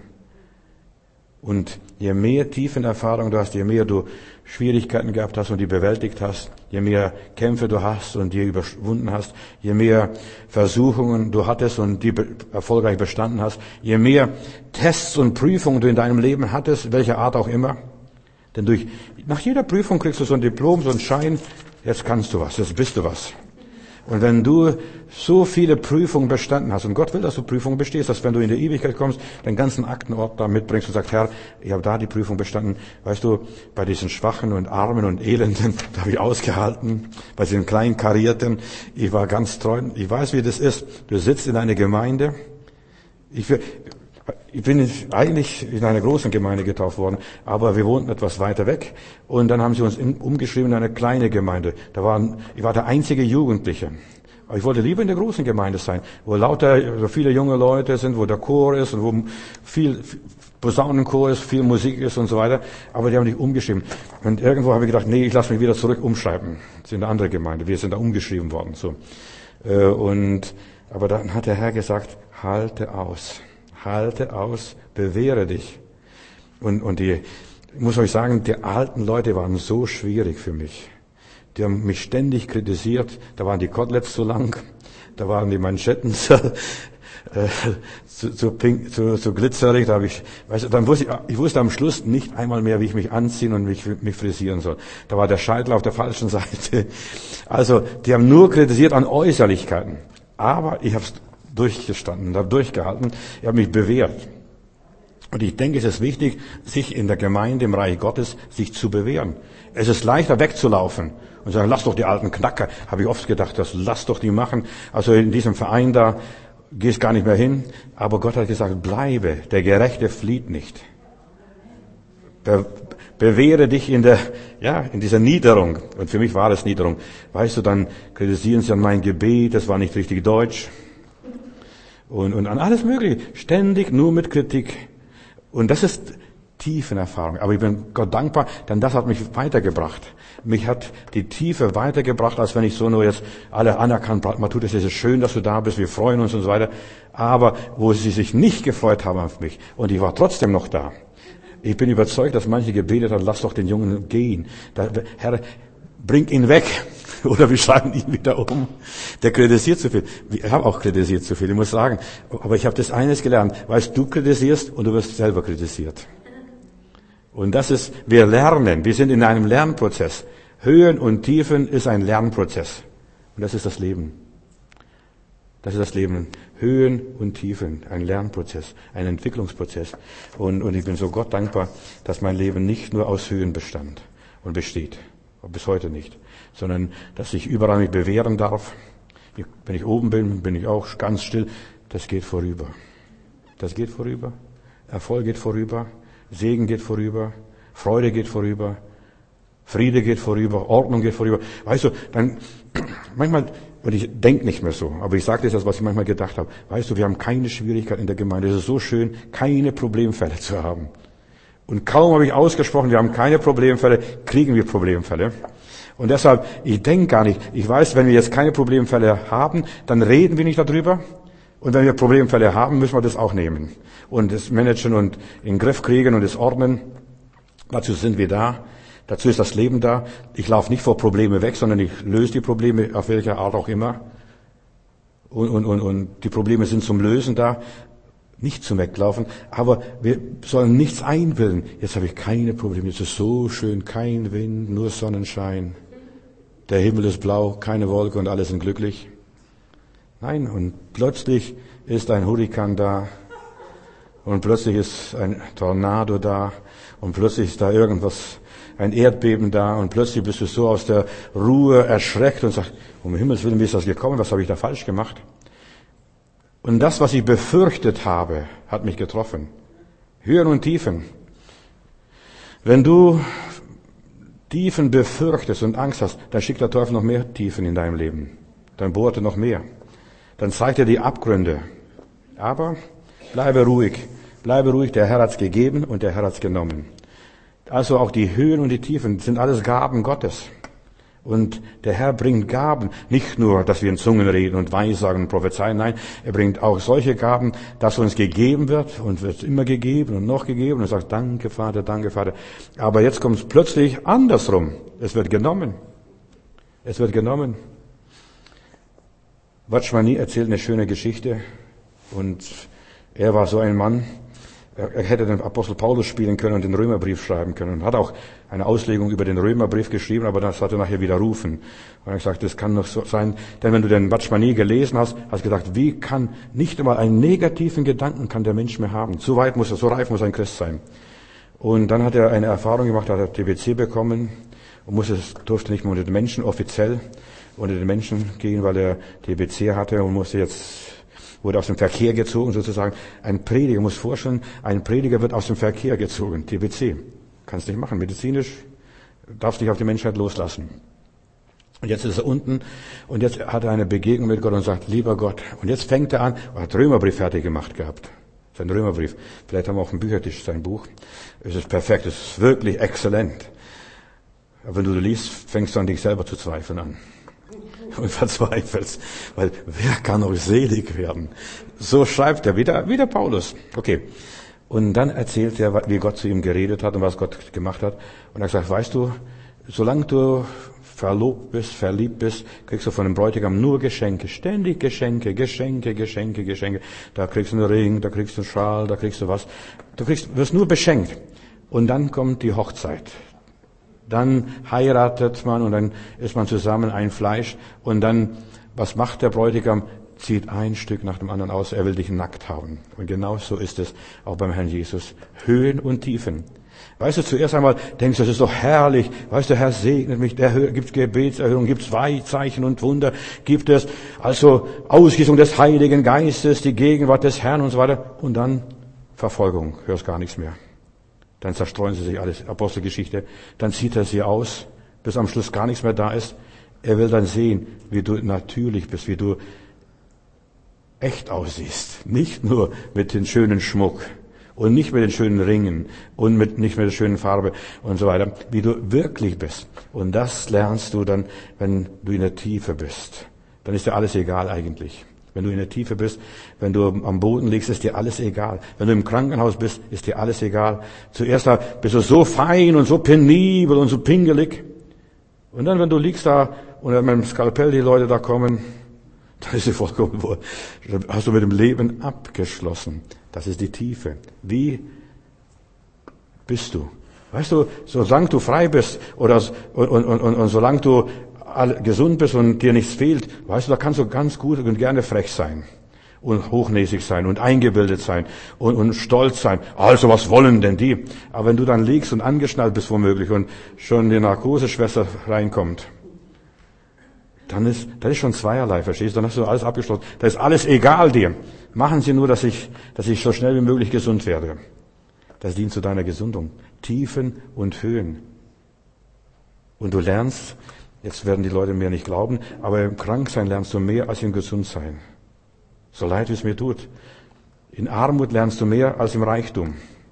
Und je mehr Tiefenerfahrung du hast, je mehr du Schwierigkeiten gehabt hast und die bewältigt hast, je mehr Kämpfe du hast und die überwunden hast, je mehr Versuchungen du hattest und die erfolgreich bestanden hast, je mehr Tests und Prüfungen du in deinem Leben hattest, welcher Art auch immer, denn durch, nach jeder Prüfung kriegst du so ein Diplom, so einen Schein, jetzt kannst du was, jetzt bist du was. Und wenn du so viele Prüfungen bestanden hast, und Gott will, dass du Prüfungen bestehst, dass wenn du in die Ewigkeit kommst, den ganzen Aktenort da mitbringst und sagst, Herr, ich habe da die Prüfung bestanden. Weißt du, bei diesen Schwachen und Armen und Elenden, da habe ich ausgehalten, bei diesen kleinen Karierten, ich war ganz treu. Ich weiß, wie das ist. Du sitzt in einer Gemeinde, ich will, Ich bin eigentlich in einer großen Gemeinde getauft worden, aber wir wohnten etwas weiter weg. Und dann haben sie uns umgeschrieben in eine kleine Gemeinde. Da waren, ich war der einzige Jugendliche. Aber ich wollte lieber in der großen Gemeinde sein, wo lauter, so viele junge Leute sind, wo der Chor ist und wo viel Posaunenchor ist, viel Musik ist und so weiter. Aber die haben mich umgeschrieben. Und irgendwo habe ich gedacht, nee, ich lasse mich wieder zurück umschreiben. Das ist in eine andere Gemeinde. Wir sind da umgeschrieben worden. So. Und, aber dann hat der Herr gesagt, halte aus. Halte aus, bewähre dich. Und, und die, ich muss euch sagen, die alten Leute waren so schwierig für mich. Die haben mich ständig kritisiert. Da waren die Koteletts zu lang, da waren die Manschetten zu, äh, zu, zu, pink, zu, zu glitzerig. Da habe ich, weißt du, dann wusste ich, ich wusste am Schluss nicht einmal mehr, wie ich mich anziehen und mich, mich frisieren soll. Da war der Scheitel auf der falschen Seite. Also, die haben nur kritisiert an Äußerlichkeiten. Aber ich habe es durchgestanden, habe durchgehalten, ich habe mich bewährt. Und ich denke, es ist wichtig, sich in der Gemeinde, im Reich Gottes, sich zu bewähren. Es ist leichter wegzulaufen und sagen, lass doch die alten Knacker, habe ich oft gedacht, das lass doch die machen. Also in diesem Verein da gehst gar nicht mehr hin. Aber Gott hat gesagt, bleibe, der Gerechte flieht nicht. Be- bewähre dich in der, ja, in dieser Niederung. Und für mich war es Niederung. Weißt du, dann kritisieren sie an mein Gebet, das war nicht richtig deutsch. Und, und an alles Mögliche. Ständig nur mit Kritik. Und das ist Tiefenerfahrung. Aber ich bin Gott dankbar, denn das hat mich weitergebracht. Mich hat die Tiefe weitergebracht, als wenn ich so nur jetzt alle anerkannt, Matthäus, es ist schön, dass du da bist, wir freuen uns und so weiter. Aber wo sie sich nicht gefreut haben auf mich, und ich war trotzdem noch da. Ich bin überzeugt, dass manche gebetet haben, lass doch den Jungen gehen. Da, Herr, bring ihn weg. Oder wir schreiben ihn wieder um. Der kritisiert zu viel. Ich habe auch kritisiert zu viel, ich muss sagen. Aber ich habe das eines gelernt. Weißt du, kritisierst und du wirst selber kritisiert. Und das ist, wir lernen. Wir sind in einem Lernprozess. Höhen und Tiefen ist ein Lernprozess. Und das ist das Leben. Das ist das Leben. Höhen und Tiefen. Ein Lernprozess. Ein Entwicklungsprozess. Und, und ich bin so Gott dankbar, dass mein Leben nicht nur aus Höhen bestand und besteht. Bis heute nicht. Sondern, dass ich überall mich bewähren darf. Ich, wenn ich oben bin, bin ich auch ganz still. Das geht vorüber. Das geht vorüber. Erfolg geht vorüber. Segen geht vorüber. Freude geht vorüber. Friede geht vorüber. Ordnung geht vorüber. Weißt du, dann, manchmal, und ich denke nicht mehr so, aber ich sage das, was ich manchmal gedacht habe. Weißt du, wir haben keine Schwierigkeit in der Gemeinde. Es ist so schön, keine Problemfälle zu haben. Und kaum habe ich ausgesprochen, wir haben keine Problemfälle, kriegen wir Problemfälle. Und deshalb, ich denke gar nicht, ich weiß, wenn wir jetzt keine Problemfälle haben, dann reden wir nicht darüber. Und wenn wir Problemfälle haben, müssen wir das auch nehmen. Und das managen und in den Griff kriegen und das ordnen. Dazu sind wir da. Dazu ist das Leben da. Ich laufe nicht vor Probleme weg, sondern ich löse die Probleme, auf welche Art auch immer. Und, und, und, und die Probleme sind zum Lösen da. Nicht zum Weglaufen, aber wir sollen nichts einbilden. Jetzt habe ich keine Probleme, jetzt ist so schön, kein Wind, nur Sonnenschein. Der Himmel ist blau, keine Wolke und alle sind glücklich. Nein, und plötzlich ist ein Hurrikan da und plötzlich ist ein Tornado da und plötzlich ist da irgendwas, ein Erdbeben da und plötzlich bist du so aus der Ruhe erschreckt und sagst, um Himmels Willen, wie ist das gekommen, was habe ich da falsch gemacht? Und das, was ich befürchtet habe, hat mich getroffen. Höhen und Tiefen. Wenn du Tiefen befürchtest und Angst hast, dann schickt der Teufel noch mehr Tiefen in deinem Leben. Dann bohrt er noch mehr. Dann zeigt er die Abgründe. Aber bleibe ruhig. Bleibe ruhig, der Herr hat's gegeben und der Herr hat's genommen. Also auch die Höhen und die Tiefen sind alles Gaben Gottes. Und der Herr bringt Gaben, nicht nur, dass wir in Zungen reden und Weissagen und prophezeien, nein, er bringt auch solche Gaben, dass uns gegeben wird und wird immer gegeben und noch gegeben und sagt, danke Vater, danke Vater. Aber jetzt kommt es plötzlich andersrum. Es wird genommen. Es wird genommen. Watschmani erzählt eine schöne Geschichte und er war so ein Mann, er hätte den Apostel Paulus spielen können und den Römerbrief schreiben können. Hat auch eine Auslegung über den Römerbrief geschrieben, aber das hat er nachher widerrufen. Und er hat gesagt, das kann doch so sein, denn wenn du den Watschmani gelesen hast, hast du gedacht, wie kann nicht einmal einen negativen Gedanken kann der Mensch mehr haben? So weit muss er, so reif muss ein Christ sein. Und dann hat er eine Erfahrung gemacht, hat er T B C bekommen und musste, durfte nicht mehr unter den Menschen offiziell unter den Menschen gehen, weil er T B C hatte und musste jetzt wurde aus dem Verkehr gezogen, sozusagen. Ein Prediger, muss vorstellen, ein Prediger wird aus dem Verkehr gezogen, T B C. Kannst nicht machen, medizinisch darfst dich auf die Menschheit loslassen. Und jetzt ist er unten und jetzt hat er eine Begegnung mit Gott und sagt, lieber Gott, und jetzt fängt er an, er hat Römerbrief fertig gemacht gehabt. Sein Römerbrief. Vielleicht haben wir auf dem Büchertisch sein Buch. Es ist perfekt, es ist wirklich exzellent. Aber wenn du liest, fängst du an, dich selber zu zweifeln an. Und verzweifelst, weil wer kann euch selig werden? So schreibt er, wieder, wieder Paulus. Okay. Und dann erzählt er, wie Gott zu ihm geredet hat und was Gott gemacht hat. Und er sagt, weißt du, solange du verlobt bist, verliebt bist, kriegst du von dem Bräutigam nur Geschenke, ständig Geschenke, Geschenke, Geschenke, Geschenke. Da kriegst du einen Ring, da kriegst du einen Schal, da kriegst du was. Du kriegst, wirst nur beschenkt. Und dann kommt die Hochzeit. Dann heiratet man und dann ist man zusammen ein Fleisch. Und dann, was macht der Bräutigam? Zieht ein Stück nach dem anderen aus. Er will dich nackt haben. Und genau so ist es auch beim Herrn Jesus. Höhen und Tiefen. Weißt du, zuerst einmal denkst du, das ist doch herrlich. Weißt du, Herr segnet mich, der gibt Gebetserhörung, gibt Weihzeichen und Wunder, gibt es also Ausgießung des Heiligen Geistes, die Gegenwart des Herrn und so weiter. Und dann Verfolgung, hörst gar nichts mehr. Dann zerstreuen sie sich alles, Apostelgeschichte. Dann zieht er sie aus, bis am Schluss gar nichts mehr da ist. Er will dann sehen, wie du natürlich bist, wie du echt aussiehst. Nicht nur mit dem schönen Schmuck und nicht mit den schönen Ringen und mit, nicht mit der schönen Farbe und so weiter. Wie du wirklich bist. Und das lernst du dann, wenn du in der Tiefe bist. Dann ist dir alles egal eigentlich. Wenn du in der Tiefe bist, wenn du am Boden liegst, ist dir alles egal. Wenn du im Krankenhaus bist, ist dir alles egal. Zuerst bist du so fein und so penibel und so pingelig. Und dann, wenn du liegst da und wenn mit dem Skalpell die Leute da kommen, dann ist sie vollkommen wohl. Hast du mit dem Leben abgeschlossen. Das ist die Tiefe. Wie bist du? Weißt du, solange du frei bist oder und, und, und, und solange du gesund bist und dir nichts fehlt, weißt du, da kannst du ganz gut und gerne frech sein und hochnäsig sein und eingebildet sein und, und stolz sein. Also was wollen denn die? Aber wenn du dann liegst und angeschnallt bist womöglich und schon die Narkoseschwester reinkommt, dann ist, das ist schon zweierlei, verstehst du? Dann hast du alles abgeschlossen. Da ist alles egal dir. Machen Sie nur, dass ich, dass ich so schnell wie möglich gesund werde. Das dient zu deiner Gesundung. Tiefen und Höhen. Und du lernst, jetzt werden die Leute mir nicht glauben, aber im Kranksein lernst du mehr als im Gesundsein. So leid, wie es mir tut. In Armut lernst du mehr als im Reichtum.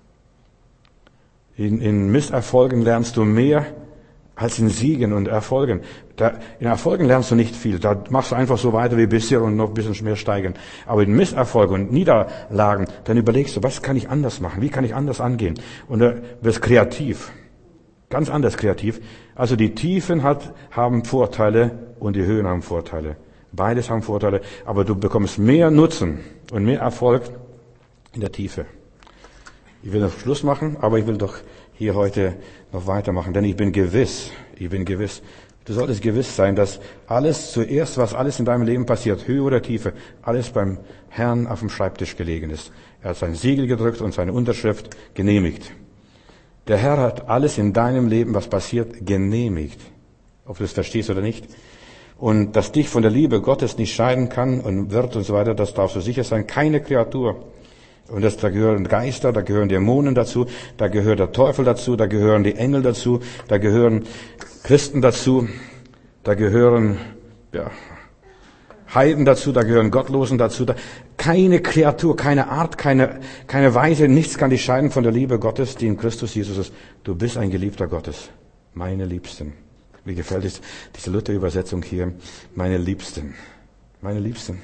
In, in Misserfolgen lernst du mehr als in Siegen und Erfolgen. Da, in Erfolgen lernst du nicht viel. Da machst du einfach so weiter wie bisher und noch ein bisschen mehr steigern. Aber in Misserfolgen und Niederlagen, dann überlegst du, was kann ich anders machen? Wie kann ich anders angehen? Und da wirst kreativ. Ganz anders kreativ. Also die Tiefen hat, haben Vorteile und die Höhen haben Vorteile. Beides haben Vorteile. Aber du bekommst mehr Nutzen und mehr Erfolg in der Tiefe. Ich will noch Schluss machen, aber ich will doch hier heute noch weitermachen, denn ich bin gewiss, ich bin gewiss, du solltest gewiss sein, dass alles zuerst, was alles in deinem Leben passiert, Höhe oder Tiefe, alles beim Herrn auf dem Schreibtisch gelegen ist. Er hat sein Siegel gedrückt und seine Unterschrift genehmigt. Der Herr hat alles in deinem Leben, was passiert, genehmigt. Ob du es verstehst oder nicht. Und dass dich von der Liebe Gottes nicht scheiden kann und wird und so weiter, das darfst du sicher sein. Keine Kreatur. Und das, da gehören Geister, da gehören Dämonen dazu, da gehört der Teufel dazu, da gehören die Engel dazu, da gehören Christen dazu, da gehören ja, Heiden dazu, da gehören Gottlosen dazu. Da, keine Kreatur, keine Art, keine, keine Weise, nichts kann dich scheiden von der Liebe Gottes, die in Christus Jesus ist. Du bist ein Geliebter Gottes, meine Liebsten. Mir gefällt es, diese Luther-Übersetzung hier, meine Liebsten, meine Liebsten.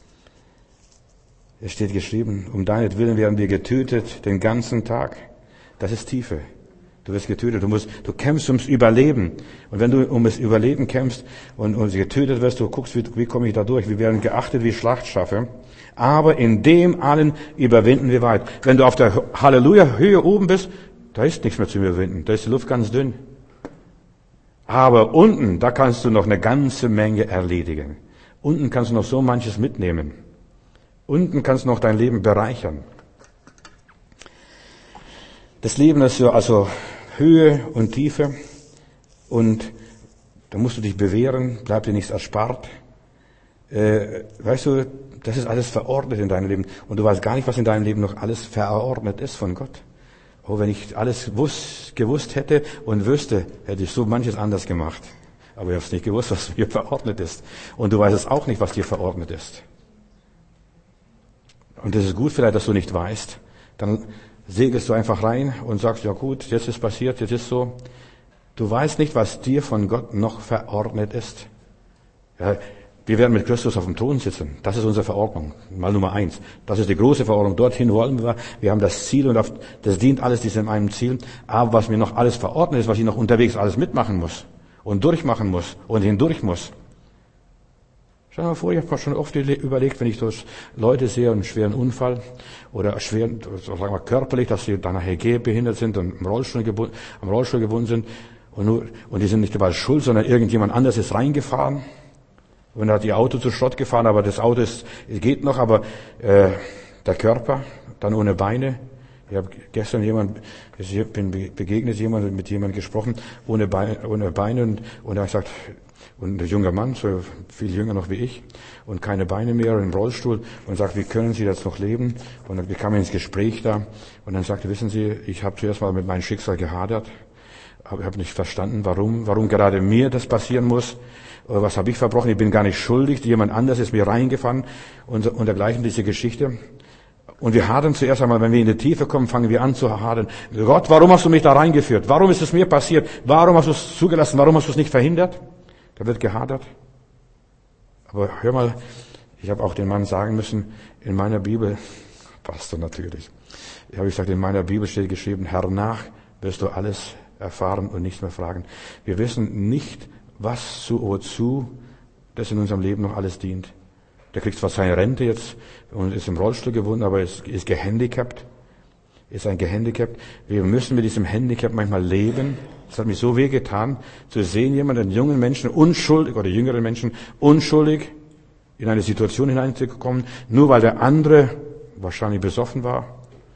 Es steht geschrieben, um deinetwillen werden wir getötet den ganzen Tag. Das ist Tiefe. Du wirst getötet. Du musst, du kämpfst ums Überleben. Und wenn du um das Überleben kämpfst und, und getötet wirst, du guckst, wie, wie komme ich da durch? Wir werden geachtet wie Schlachtschafe. Aber in dem allen überwinden wir weit. Wenn du auf der Halleluja-Höhe oben bist, da ist nichts mehr zu überwinden. Da ist die Luft ganz dünn. Aber unten, da kannst du noch eine ganze Menge erledigen. Unten kannst du noch so manches mitnehmen. Unten kannst du noch dein Leben bereichern. Das Leben ist ja also Höhe und Tiefe. Und da musst du dich bewähren, bleib dir nichts erspart. Äh, weißt du, das ist alles verordnet in deinem Leben. Und du weißt gar nicht, was in deinem Leben noch alles verordnet ist von Gott. Oh, wenn ich alles wus- gewusst hätte und wüsste, hätte ich so manches anders gemacht. Aber ich habe es nicht gewusst, was dir verordnet ist. Und du weißt es auch nicht, was dir verordnet ist. Und das ist gut vielleicht, dass du nicht weißt. Dann segelst du einfach rein und sagst, ja gut, jetzt ist passiert, jetzt ist so. Du weißt nicht, was dir von Gott noch verordnet ist. Ja, wir werden mit Christus auf dem Thron sitzen. Das ist unsere Verordnung. Mal Nummer eins. Das ist die große Verordnung. Dorthin wollen wir. Wir haben das Ziel und auf, das dient alles diesem einen Ziel. Aber was mir noch alles verordnet ist, was ich noch unterwegs alles mitmachen muss und durchmachen muss und hindurch muss. Stell dir mal vor, ich habe schon oft überlegt, wenn ich so Leute sehe, einen schweren Unfall oder schwer, sagen wir körperlich, dass sie dann nachher gehbehindert sind und im Rollstuhl gebunden, am Rollstuhl gebunden sind und, nur, und die sind nicht dabei schuld, sondern irgendjemand anders ist reingefahren und hat ihr Auto zu Schrott gefahren, aber das Auto ist, geht noch, aber äh, der Körper dann ohne Beine. Ich habe gestern jemand, ich bin begegnet, jemand mit jemandem gesprochen, ohne Beine, ohne Beine und, und er hat gesagt, und ein junger Mann, so viel jünger noch wie ich, und keine Beine mehr, im Rollstuhl, und sagt, wie können Sie jetzt noch leben? Und dann kam er ins Gespräch da, und dann sagte, wissen Sie, ich habe zuerst mal mit meinem Schicksal gehadert, aber ich habe nicht verstanden, warum, warum gerade mir das passieren muss. Was habe ich verbrochen? Ich bin gar nicht schuldig, jemand anders ist mir reingefahren, und, und dergleichen, diese Geschichte. Und wir hadern zuerst einmal, wenn wir in die Tiefe kommen, fangen wir an zu hadern. Gott, warum hast du mich da reingeführt? Warum ist es mir passiert? Warum hast du es zugelassen? Warum hast du es nicht verhindert? Da wird gehadert. Aber hör mal, ich habe auch den Mann sagen müssen, in meiner Bibel, Pastor natürlich, ich habe gesagt, in meiner Bibel steht geschrieben, hernach wirst du alles erfahren und nicht mehr fragen. Wir wissen nicht, was zu, wozu das in unserem Leben noch alles dient. Der kriegt zwar seine Rente jetzt und ist im Rollstuhl gebunden, aber ist, ist gehandicapt. Ist ein gehandicapt. Wir müssen mit diesem Handicap manchmal leben. Es hat mich so wehgetan, zu sehen, jemanden, jungen Menschen, unschuldig, oder jüngeren Menschen, unschuldig in eine Situation hineinzukommen, nur weil der andere wahrscheinlich besoffen war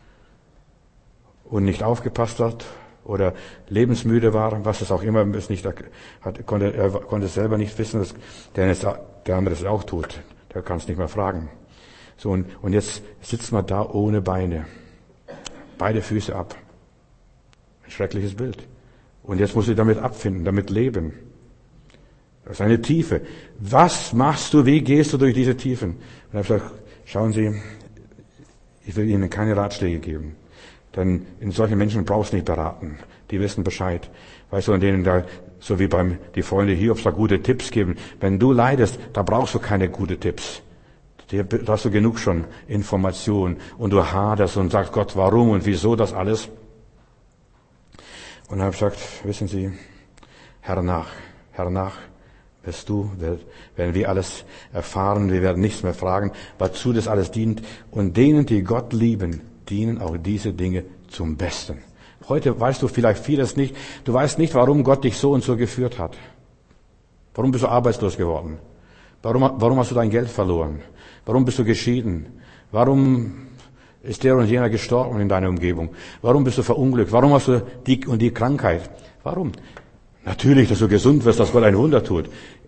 und nicht aufgepasst hat oder lebensmüde war, was es auch immer es nicht hat, konnte, er konnte es selber nicht wissen, dass der, der andere es auch tut. Der kann es nicht mehr fragen. So, und, und jetzt sitzt man da ohne Beine. Beide Füße ab. Ein schreckliches Bild. Und jetzt muss ich damit abfinden, damit leben. Das ist eine Tiefe. Was machst du, wie gehst du durch diese Tiefen? Und ich habe gesagt, schauen Sie, ich will Ihnen keine Ratschläge geben. Denn in solchen Menschen brauchst du nicht beraten. Die wissen Bescheid. Weißt du, und denen da, so wie beim, die Freunde Hiobs da gute Tipps geben. Wenn du leidest, da brauchst du keine gute Tipps. Da hast du genug schon Informationen. Und du haderst und sagst Gott, warum und wieso das alles. Und ich habe gesagt, wissen Sie, hernach, hernach wirst du, werden wir alles erfahren, wir werden nichts mehr fragen, wozu das alles dient. Und denen, die Gott lieben, dienen auch diese Dinge zum Besten. Heute weißt du vielleicht vieles nicht. Du weißt nicht, warum Gott dich so und so geführt hat. Warum bist du arbeitslos geworden? Warum, warum hast du dein Geld verloren? Warum bist du geschieden? Warum ist der und jener gestorben in deiner Umgebung? Warum bist du verunglückt? Warum hast du die und die Krankheit? Warum? Natürlich, dass du gesund wirst, dass Gott ein Wunder tut.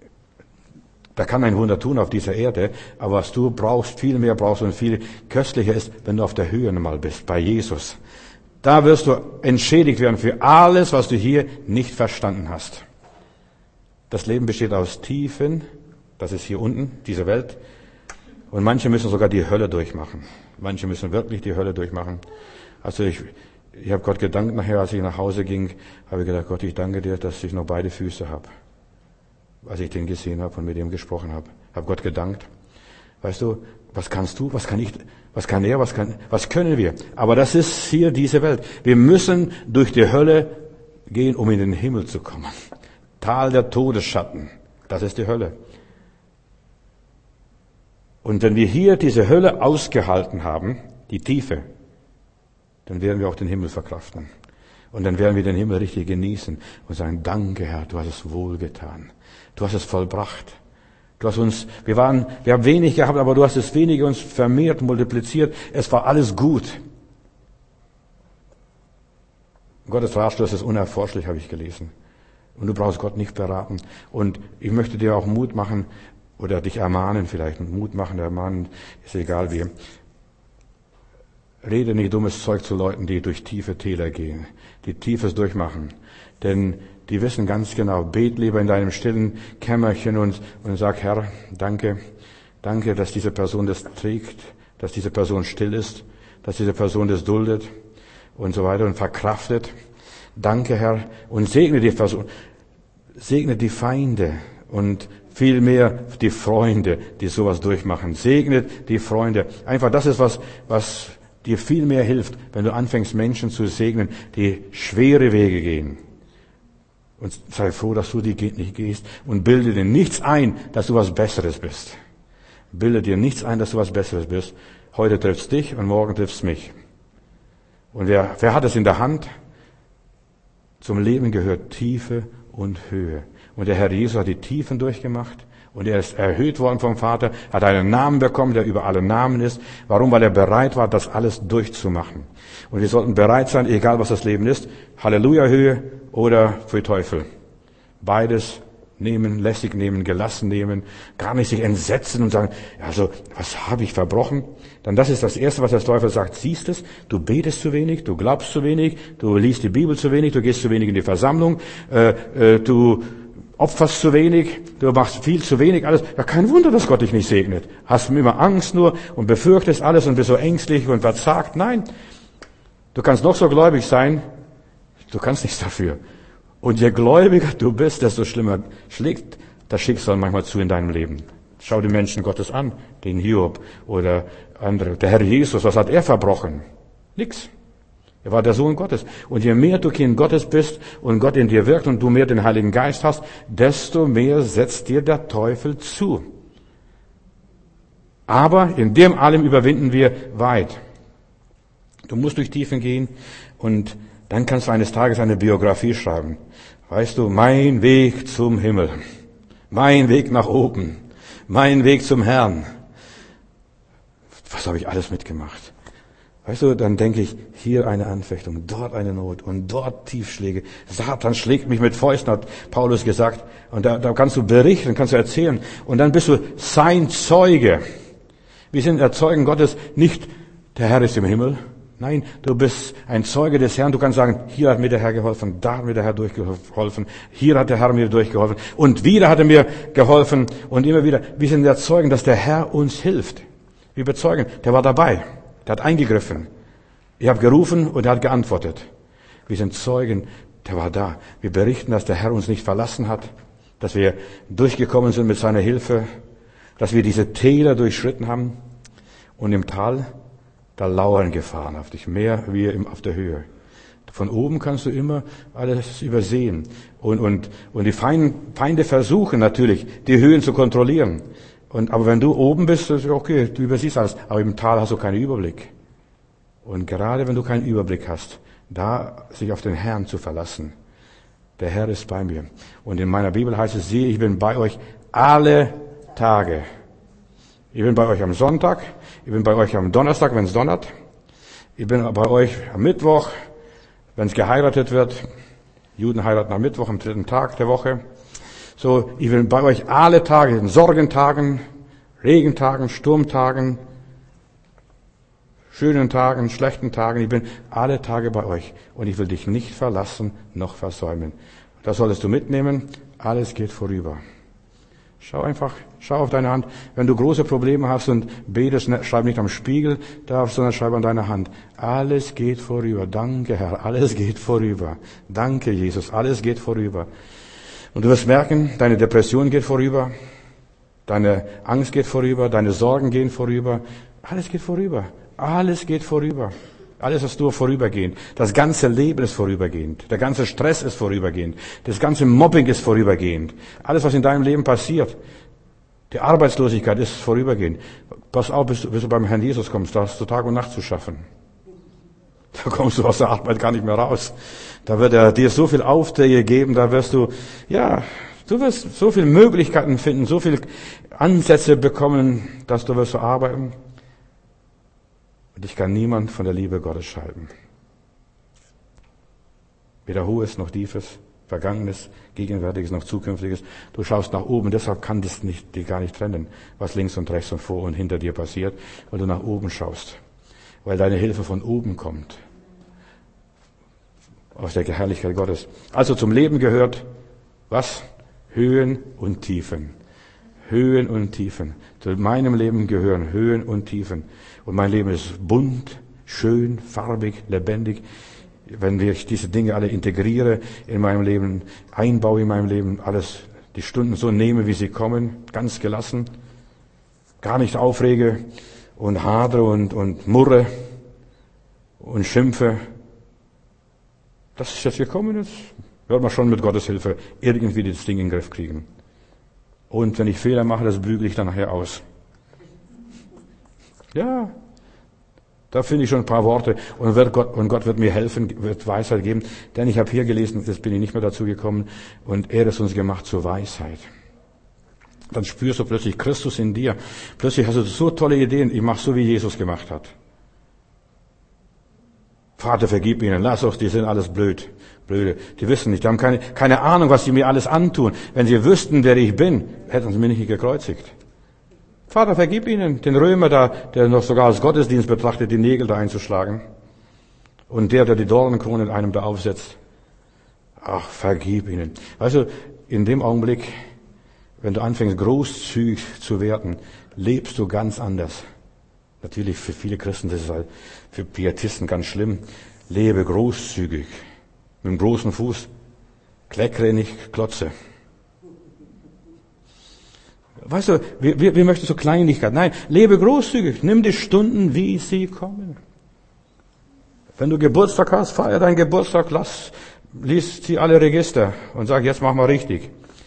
Da kann ein Wunder tun auf dieser Erde, aber was du brauchst, viel mehr brauchst und viel köstlicher ist, wenn du auf der Höhe mal bist, bei Jesus. Da wirst du entschädigt werden für alles, was du hier nicht verstanden hast. Das Leben besteht aus Tiefen, das ist hier unten, diese Welt. Und manche müssen sogar die Hölle durchmachen. Manche müssen wirklich die Hölle durchmachen. Also ich, ich habe Gott gedankt nachher, als ich nach Hause ging, habe ich gedacht, Gott, ich danke dir, dass ich noch beide Füße habe. Als ich den gesehen habe und mit ihm gesprochen habe, habe Gott gedankt. Weißt du, was kannst du, was kann ich, was kann er, was kann, was können wir? Aber das ist hier diese Welt. Wir müssen durch die Hölle gehen, um in den Himmel zu kommen. Tal der Todesschatten, das ist die Hölle. Und wenn wir hier diese Hölle ausgehalten haben, die Tiefe, dann werden wir auch den Himmel verkraften. Und dann werden wir den Himmel richtig genießen und sagen, danke Herr, du hast es wohlgetan. Du hast es vollbracht. Du hast uns, wir waren, wir haben wenig gehabt, aber du hast es wenige uns vermehrt, multipliziert. Es war alles gut. Gottes Ratschluss ist unerforschlich, habe ich gelesen. Und du brauchst Gott nicht beraten. Und ich möchte dir auch Mut machen, oder dich ermahnen vielleicht. Mut machen, ermahnen, ist egal wie. Rede nicht dummes Zeug zu Leuten, die durch tiefe Täler gehen, die Tiefes durchmachen. Denn die wissen ganz genau, bet lieber in deinem stillen Kämmerchen und, und sag, Herr, danke, danke, dass diese Person das trägt, dass diese Person still ist, dass diese Person das duldet und so weiter und verkraftet. Danke, Herr, und segne die Person, segne die Feinde und vielmehr die Freunde, die sowas durchmachen. Segnet die Freunde. Einfach das ist was, was dir viel mehr hilft, wenn du anfängst, Menschen zu segnen, die schwere Wege gehen. Und sei froh, dass du die nicht gehst und bilde dir nichts ein, dass du was Besseres bist. Bilde dir nichts ein, dass du was Besseres bist. Heute triffst dich und morgen triffst mich. Und wer, wer hat es in der Hand? Zum Leben gehört Tiefe und Höhe. Und der Herr Jesus hat die Tiefen durchgemacht und er ist erhöht worden vom Vater, hat einen Namen bekommen, der über alle Namen ist. Warum? Weil er bereit war, das alles durchzumachen. Und wir sollten bereit sein, egal was das Leben ist, Halleluja-Höhe oder für Teufel. Beides nehmen, lässig nehmen, gelassen nehmen, gar nicht sich entsetzen und sagen, also, was habe ich verbrochen? Dann das ist das Erste, was der Teufel sagt. Siehst es? Du betest zu wenig, du glaubst zu wenig, du liest die Bibel zu wenig, du gehst zu wenig in die Versammlung, äh, äh, du opferst zu wenig, du machst viel zu wenig, alles. Ja, kein Wunder, dass Gott dich nicht segnet. Hast du immer Angst nur und befürchtest alles und bist so ängstlich und verzagt? Nein. Du kannst noch so gläubig sein, du kannst nichts dafür. Und je gläubiger du bist, desto schlimmer schlägt das Schicksal manchmal zu in deinem Leben. Schau die Menschen Gottes an, den Hiob oder andere. Der Herr Jesus, was hat er verbrochen? Nix. Er war der Sohn Gottes. Und je mehr du Kind Gottes bist und Gott in dir wirkt und du mehr den Heiligen Geist hast, desto mehr setzt dir der Teufel zu. Aber in dem allem überwinden wir weit. Du musst durch Tiefen gehen und dann kannst du eines Tages eine Biografie schreiben. Weißt du, mein Weg zum Himmel, mein Weg nach oben, mein Weg zum Herrn. Was habe ich alles mitgemacht? Weißt du, dann denke ich, hier eine Anfechtung, dort eine Not und dort Tiefschläge. Satan schlägt mich mit Fäusten, hat Paulus gesagt. Und da, da kannst du berichten, kannst du erzählen. Und dann bist du sein Zeuge. Wir sind der Zeugen Gottes, nicht der Herr ist im Himmel. Nein, du bist ein Zeuge des Herrn. Du kannst sagen, hier hat mir der Herr geholfen, da hat mir der Herr durchgeholfen, hier hat der Herr mir durchgeholfen und wieder hat er mir geholfen und immer wieder. Wir sind der Zeugen, dass der Herr uns hilft. Wir bezeugen, der war dabei. Der hat eingegriffen. Ich habe gerufen und er hat geantwortet. Wir sind Zeugen, der war da. Wir berichten, dass der Herr uns nicht verlassen hat, dass wir durchgekommen sind mit seiner Hilfe, dass wir diese Täler durchschritten haben und im Tal, da lauern Gefahren auf dich, mehr wie auf der Höhe. Von oben kannst du immer alles übersehen. Und, und, und die Feinde versuchen natürlich, die Höhen zu kontrollieren. Und, aber wenn du oben bist, ist okay, du übersiehst alles. Aber im Tal hast du keinen Überblick. Und gerade wenn du keinen Überblick hast, da sich auf den Herrn zu verlassen. Der Herr ist bei mir. Und in meiner Bibel heißt es, siehe, ich bin bei euch alle Tage. Ich bin bei euch am Sonntag. Ich bin bei euch am Donnerstag, wenn es donnert. Ich bin bei euch am Mittwoch, wenn es geheiratet wird. Juden heiraten am Mittwoch, am dritten Tag der Woche. So, ich bin bei euch alle Tage, in Sorgentagen, Regentagen, Sturmtagen, schönen Tagen, schlechten Tagen. Ich bin alle Tage bei euch und ich will dich nicht verlassen noch versäumen. Das solltest du mitnehmen. Alles geht vorüber. Schau einfach, schau auf deine Hand. Wenn du große Probleme hast und betest, schreib nicht am Spiegel da, sondern schreib an deine Hand. Alles geht vorüber. Danke, Herr. Alles geht vorüber. Danke, Jesus. Alles geht vorüber. Und du wirst merken, deine Depression geht vorüber, deine Angst geht vorüber, deine Sorgen gehen vorüber. Alles geht vorüber. Alles geht vorüber. Alles ist nur vorübergehend. Das ganze Leben ist vorübergehend. Der ganze Stress ist vorübergehend. Das ganze Mobbing ist vorübergehend. Alles, was in deinem Leben passiert. Die Arbeitslosigkeit ist vorübergehend. Pass auf, bis du, bis du beim Herrn Jesus kommst. Da hast du Tag und Nacht zu schaffen. Da kommst du aus der Arbeit gar nicht mehr raus. Da wird er dir so viel Aufträge geben, da wirst du, ja, du wirst so viele Möglichkeiten finden, so viele Ansätze bekommen, dass du wirst so arbeiten. Und dich kann niemand von der Liebe Gottes scheiden. Weder Hohes noch Tiefes, Vergangenes, Gegenwärtiges noch Zukünftiges. Du schaust nach oben, deshalb kann das nicht, die gar nicht trennen, was links und rechts und vor und hinter dir passiert, weil du nach oben schaust. Weil deine Hilfe von oben kommt. Aus der Herrlichkeit Gottes. Also zum Leben gehört, was? Höhen und Tiefen. Höhen und Tiefen. Zu meinem Leben gehören Höhen und Tiefen. Und mein Leben ist bunt, schön, farbig, lebendig. Wenn ich diese Dinge alle integriere in meinem Leben, einbaue in meinem Leben, alles, die Stunden so nehme, wie sie kommen, ganz gelassen, gar nicht aufrege, und hadere und, und murre und schimpfe. Das ist jetzt gekommen ist, wird man schon mit Gottes Hilfe irgendwie das Ding in den Griff kriegen. Und wenn ich Fehler mache, das bügele ich dann nachher aus. Ja, da finde ich schon ein paar Worte und, wird Gott, und Gott wird mir helfen, wird Weisheit geben. Denn ich habe hier gelesen, das bin ich nicht mehr dazu gekommen, und er ist uns gemacht zur Weisheit. Dann spürst du plötzlich Christus in dir. Plötzlich hast du so tolle Ideen. Ich mache so, wie Jesus gemacht hat. Vater, vergib ihnen. Lass doch, die sind alles blöd. Blöde. Die wissen nicht. Die haben keine, keine Ahnung, was sie mir alles antun. Wenn sie wüssten, wer ich bin, hätten sie mich nicht gekreuzigt. Vater, vergib ihnen. Den Römer da, der noch sogar als Gottesdienst betrachtet, die Nägel da einzuschlagen. Und der, der die Dornenkrone in einem da aufsetzt. Ach, vergib ihnen. Weißt du, in dem Augenblick, wenn du anfängst, großzügig zu werden, lebst du ganz anders. Natürlich für viele Christen, das ist halt für Pietisten ganz schlimm. Lebe großzügig. Mit dem großen Fuß. Kleckere nicht, klotze. Weißt du, wir, wir, wir möchten so Kleinigkeiten. Nein, lebe großzügig. Nimm die Stunden, wie sie kommen. Wenn du Geburtstag hast, feier deinen Geburtstag, lass, lies sie alle Register und sag, jetzt mach mal richtig.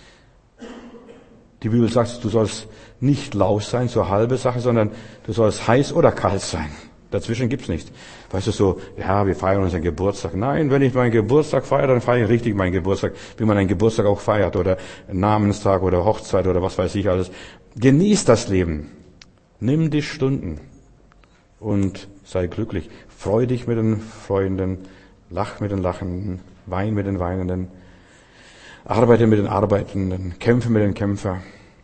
Die Bibel sagt, du sollst nicht lau sein, so halbe Sache, sondern du sollst heiß oder kalt sein. Dazwischen gibt's nichts. Weißt du, so, ja, wir feiern unseren Geburtstag. Nein, wenn ich meinen Geburtstag feiere, dann feiere ich richtig meinen Geburtstag, wie man einen Geburtstag auch feiert, oder Namenstag oder Hochzeit oder was weiß ich alles. Genieß das Leben. Nimm die Stunden und sei glücklich. Freu dich mit den Freunden, lach mit den Lachenden, wein mit den Weinenden, arbeite mit den Arbeitenden, kämpfe mit den Kämpfern.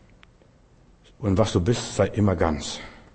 Und was du bist, sei immer ganz.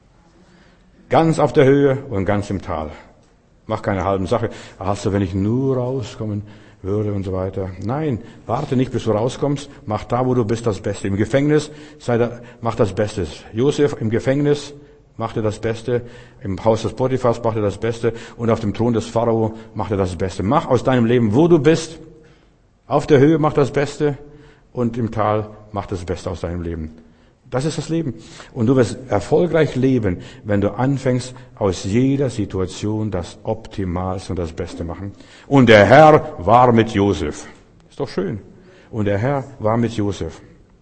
Ganz auf der Höhe und ganz im Tal. Mach keine halben Sache. Also wenn ich nur rauskommen würde und so weiter. Nein, warte nicht, bis du rauskommst. Mach da, wo du bist, das Beste. Im Gefängnis, sei da, mach das Beste. Josef im Gefängnis machte das Beste. Im Haus des Potiphars machte das Beste. Und auf dem Thron des Pharao machte das Beste. Mach aus deinem Leben, wo du bist. Auf der Höhe mach das Beste. Und im Tal mach das Beste aus deinem Leben. Das ist das Leben. Und du wirst erfolgreich leben, wenn du anfängst, aus jeder Situation das Optimalste und das Beste machen. Und der Herr war mit Josef. Ist doch schön. Und der Herr war mit Josef.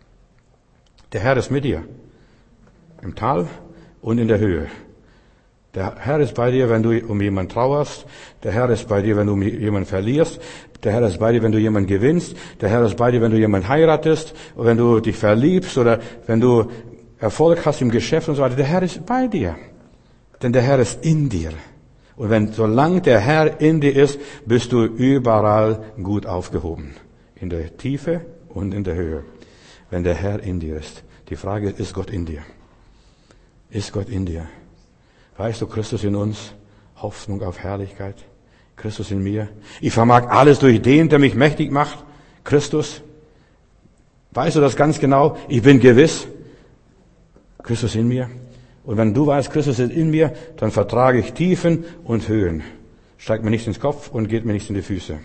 Der Herr ist mit dir. Im Tal und in der Höhe. Der Herr ist bei dir, wenn du um jemanden trauerst. Der Herr ist bei dir, wenn du jemanden verlierst. Der Herr ist bei dir, wenn du jemanden gewinnst. Der Herr ist bei dir, wenn du jemanden heiratest. Oder wenn du dich verliebst oder wenn du Erfolg hast im Geschäft und so weiter. Der Herr ist bei dir. Denn der Herr ist in dir. Und wenn, solange der Herr in dir ist, bist du überall gut aufgehoben. In der Tiefe und in der Höhe. Wenn der Herr in dir ist. Die Frage ist, ist Gott in dir? Ist Gott in dir? Weißt du, Christus in uns, Hoffnung auf Herrlichkeit, Christus in mir. Ich vermag alles durch den, der mich mächtig macht, Christus. Weißt du das ganz genau? Ich bin gewiss, Christus in mir. Und wenn du weißt, Christus ist in mir, dann vertrage ich Tiefen und Höhen. Steigt mir nicht ins Kopf und geht mir nicht in die Füße.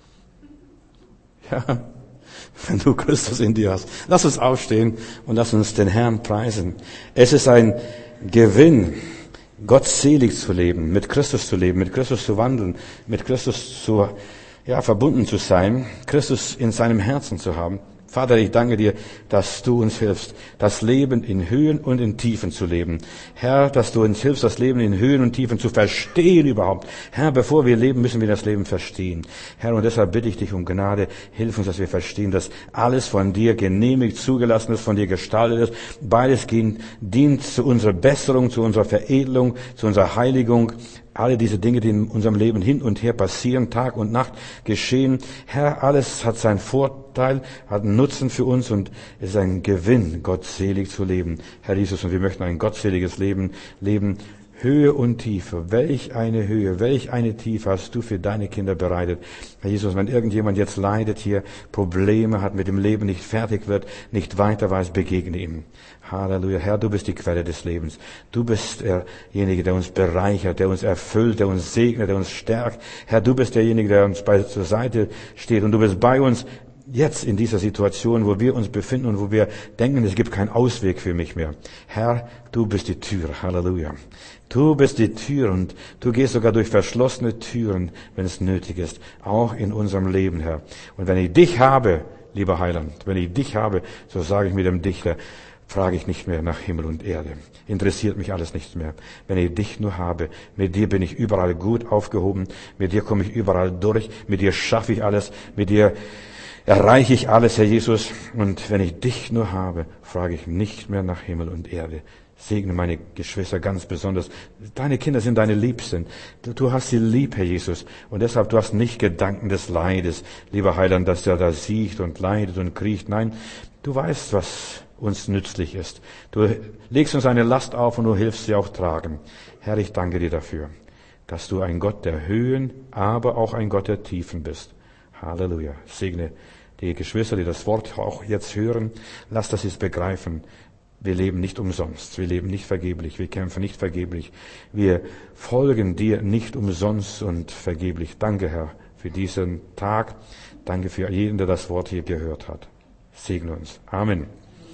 Ja, wenn du Christus in dir hast. Lass uns aufstehen und lass uns den Herrn preisen. Es ist ein Gewinn, gottselig zu leben, mit Christus zu leben, mit Christus zu wandeln, mit Christus zu, ja, verbunden zu sein, Christus in seinem Herzen zu haben. Vater, ich danke dir, dass du uns hilfst, das Leben in Höhen und in Tiefen zu leben. Herr, dass du uns hilfst, das Leben in Höhen und Tiefen zu verstehen überhaupt. Herr, bevor wir leben, müssen wir das Leben verstehen. Herr, und deshalb bitte ich dich um Gnade, hilf uns, dass wir verstehen, dass alles von dir genehmigt, zugelassen ist, von dir gestaltet ist. Beides dient zu unserer Besserung, zu unserer Veredelung, zu unserer Heiligung. Alle diese Dinge, die in unserem Leben hin und her passieren, Tag und Nacht geschehen. Herr, alles hat seinen Vorteil, hat einen Nutzen für uns und es ist ein Gewinn, gottselig zu leben. Herr Jesus, und wir möchten ein gottseliges Leben leben. Höhe und Tiefe. Welch eine Höhe, welch eine Tiefe hast du für deine Kinder bereitet. Herr Jesus, wenn irgendjemand jetzt leidet hier, Probleme hat, mit dem Leben nicht fertig wird, nicht weiter weiß, begegne ihm. Halleluja. Herr, du bist die Quelle des Lebens. Du bist derjenige, der uns bereichert, der uns erfüllt, der uns segnet, der uns stärkt. Herr, du bist derjenige, der uns bei, zur Seite steht und du bist bei uns jetzt in dieser Situation, wo wir uns befinden und wo wir denken, es gibt keinen Ausweg für mich mehr. Herr, du bist die Tür. Halleluja. Du bist die Tür und du gehst sogar durch verschlossene Türen, wenn es nötig ist. Auch in unserem Leben, Herr. Und wenn ich dich habe, lieber Heiland, wenn ich dich habe, so sage ich mit dem Dichter, frage ich nicht mehr nach Himmel und Erde. Interessiert mich alles nichts mehr. Wenn ich dich nur habe, mit dir bin ich überall gut aufgehoben, mit dir komme ich überall durch, mit dir schaffe ich alles, mit dir erreiche ich alles, Herr Jesus. Und wenn ich dich nur habe, frage ich nicht mehr nach Himmel und Erde. Segne meine Geschwister ganz besonders. Deine Kinder sind deine Liebsten. Du, du hast sie lieb, Herr Jesus. Und deshalb, du hast nicht Gedanken des Leides, lieber Heiland, dass der da sieht und leidet und kriecht. Nein, du weißt, was uns nützlich ist. Du legst uns eine Last auf und du hilfst sie auch tragen. Herr, ich danke dir dafür, dass du ein Gott der Höhen, aber auch ein Gott der Tiefen bist. Halleluja. Segne die Geschwister, die das Wort auch jetzt hören. Lass, dass sie es begreifen. Wir leben nicht umsonst. Wir leben nicht vergeblich. Wir kämpfen nicht vergeblich. Wir folgen dir nicht umsonst und vergeblich. Danke, Herr, für diesen Tag. Danke für jeden, der das Wort hier gehört hat. Segne uns. Amen.